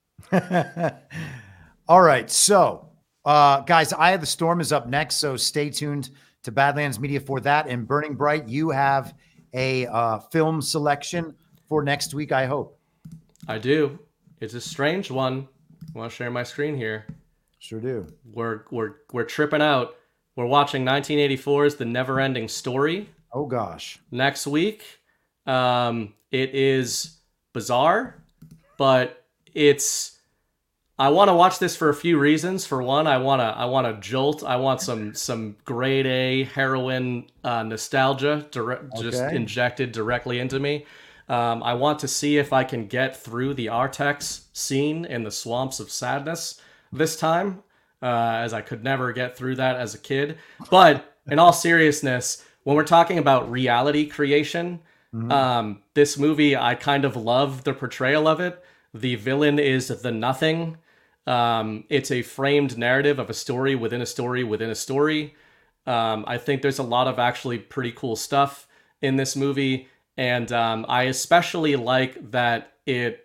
All right. So, uh, guys, Eye of the Storm is up next. So stay tuned to Badlands Media for that. And Burning Bright, you have a uh, film selection for next week, I hope. I do. It's a strange one. I want to share my screen here. Sure do. We're we're we're tripping out. We're watching nineteen eighty-four's The Never-Ending Story. Oh gosh. Next week. Um, it is bizarre, but it's. I want to watch this for a few reasons. For one, I want to I want to jolt. I want some some grade A heroin uh, nostalgia direct, just Okay. injected directly into me. Um, I want to see if I can get through the Artex scene in the Swamps of Sadness this time, uh, as I could never get through that as a kid. But in all seriousness, when we're talking about reality creation, um, this movie, I kind of love the portrayal of it. The villain is the nothing. Um, it's a framed narrative of a story within a story within a story. Um, I think there's a lot of actually pretty cool stuff in this movie. And um, I especially like that it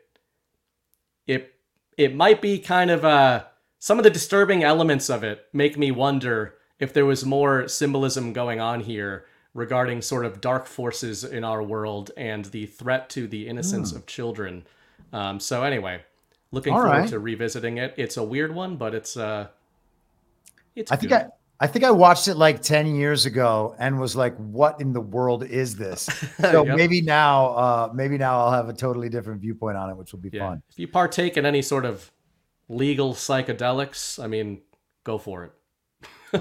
it it might be kind of uh, some of the disturbing elements of it make me wonder if there was more symbolism going on here regarding sort of dark forces in our world and the threat to the innocence Hmm. of children. Um, so anyway, looking All forward right. to revisiting it. It's a weird one, but it's uh, it's I think good. I, I think I watched it like ten years ago and was like, what in the world is this? So Yep. maybe now, uh, maybe now I'll have a totally different viewpoint on it, which will be Yeah. fun. If you partake in any sort of legal psychedelics, I mean, go for it. All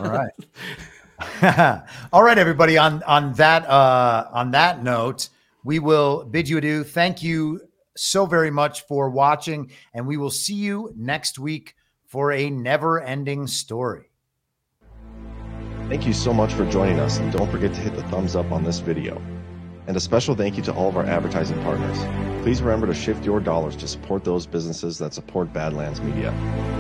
right. All right, everybody. On on that uh, on that note, we will bid you adieu. Thank you so very much for watching, and we will see you next week for a never-ending story. Thank you so much for joining us, and don't forget to hit the thumbs up on this video. And a special thank you to all of our advertising partners. Please remember to shift your dollars to support those businesses that support Badlands Media.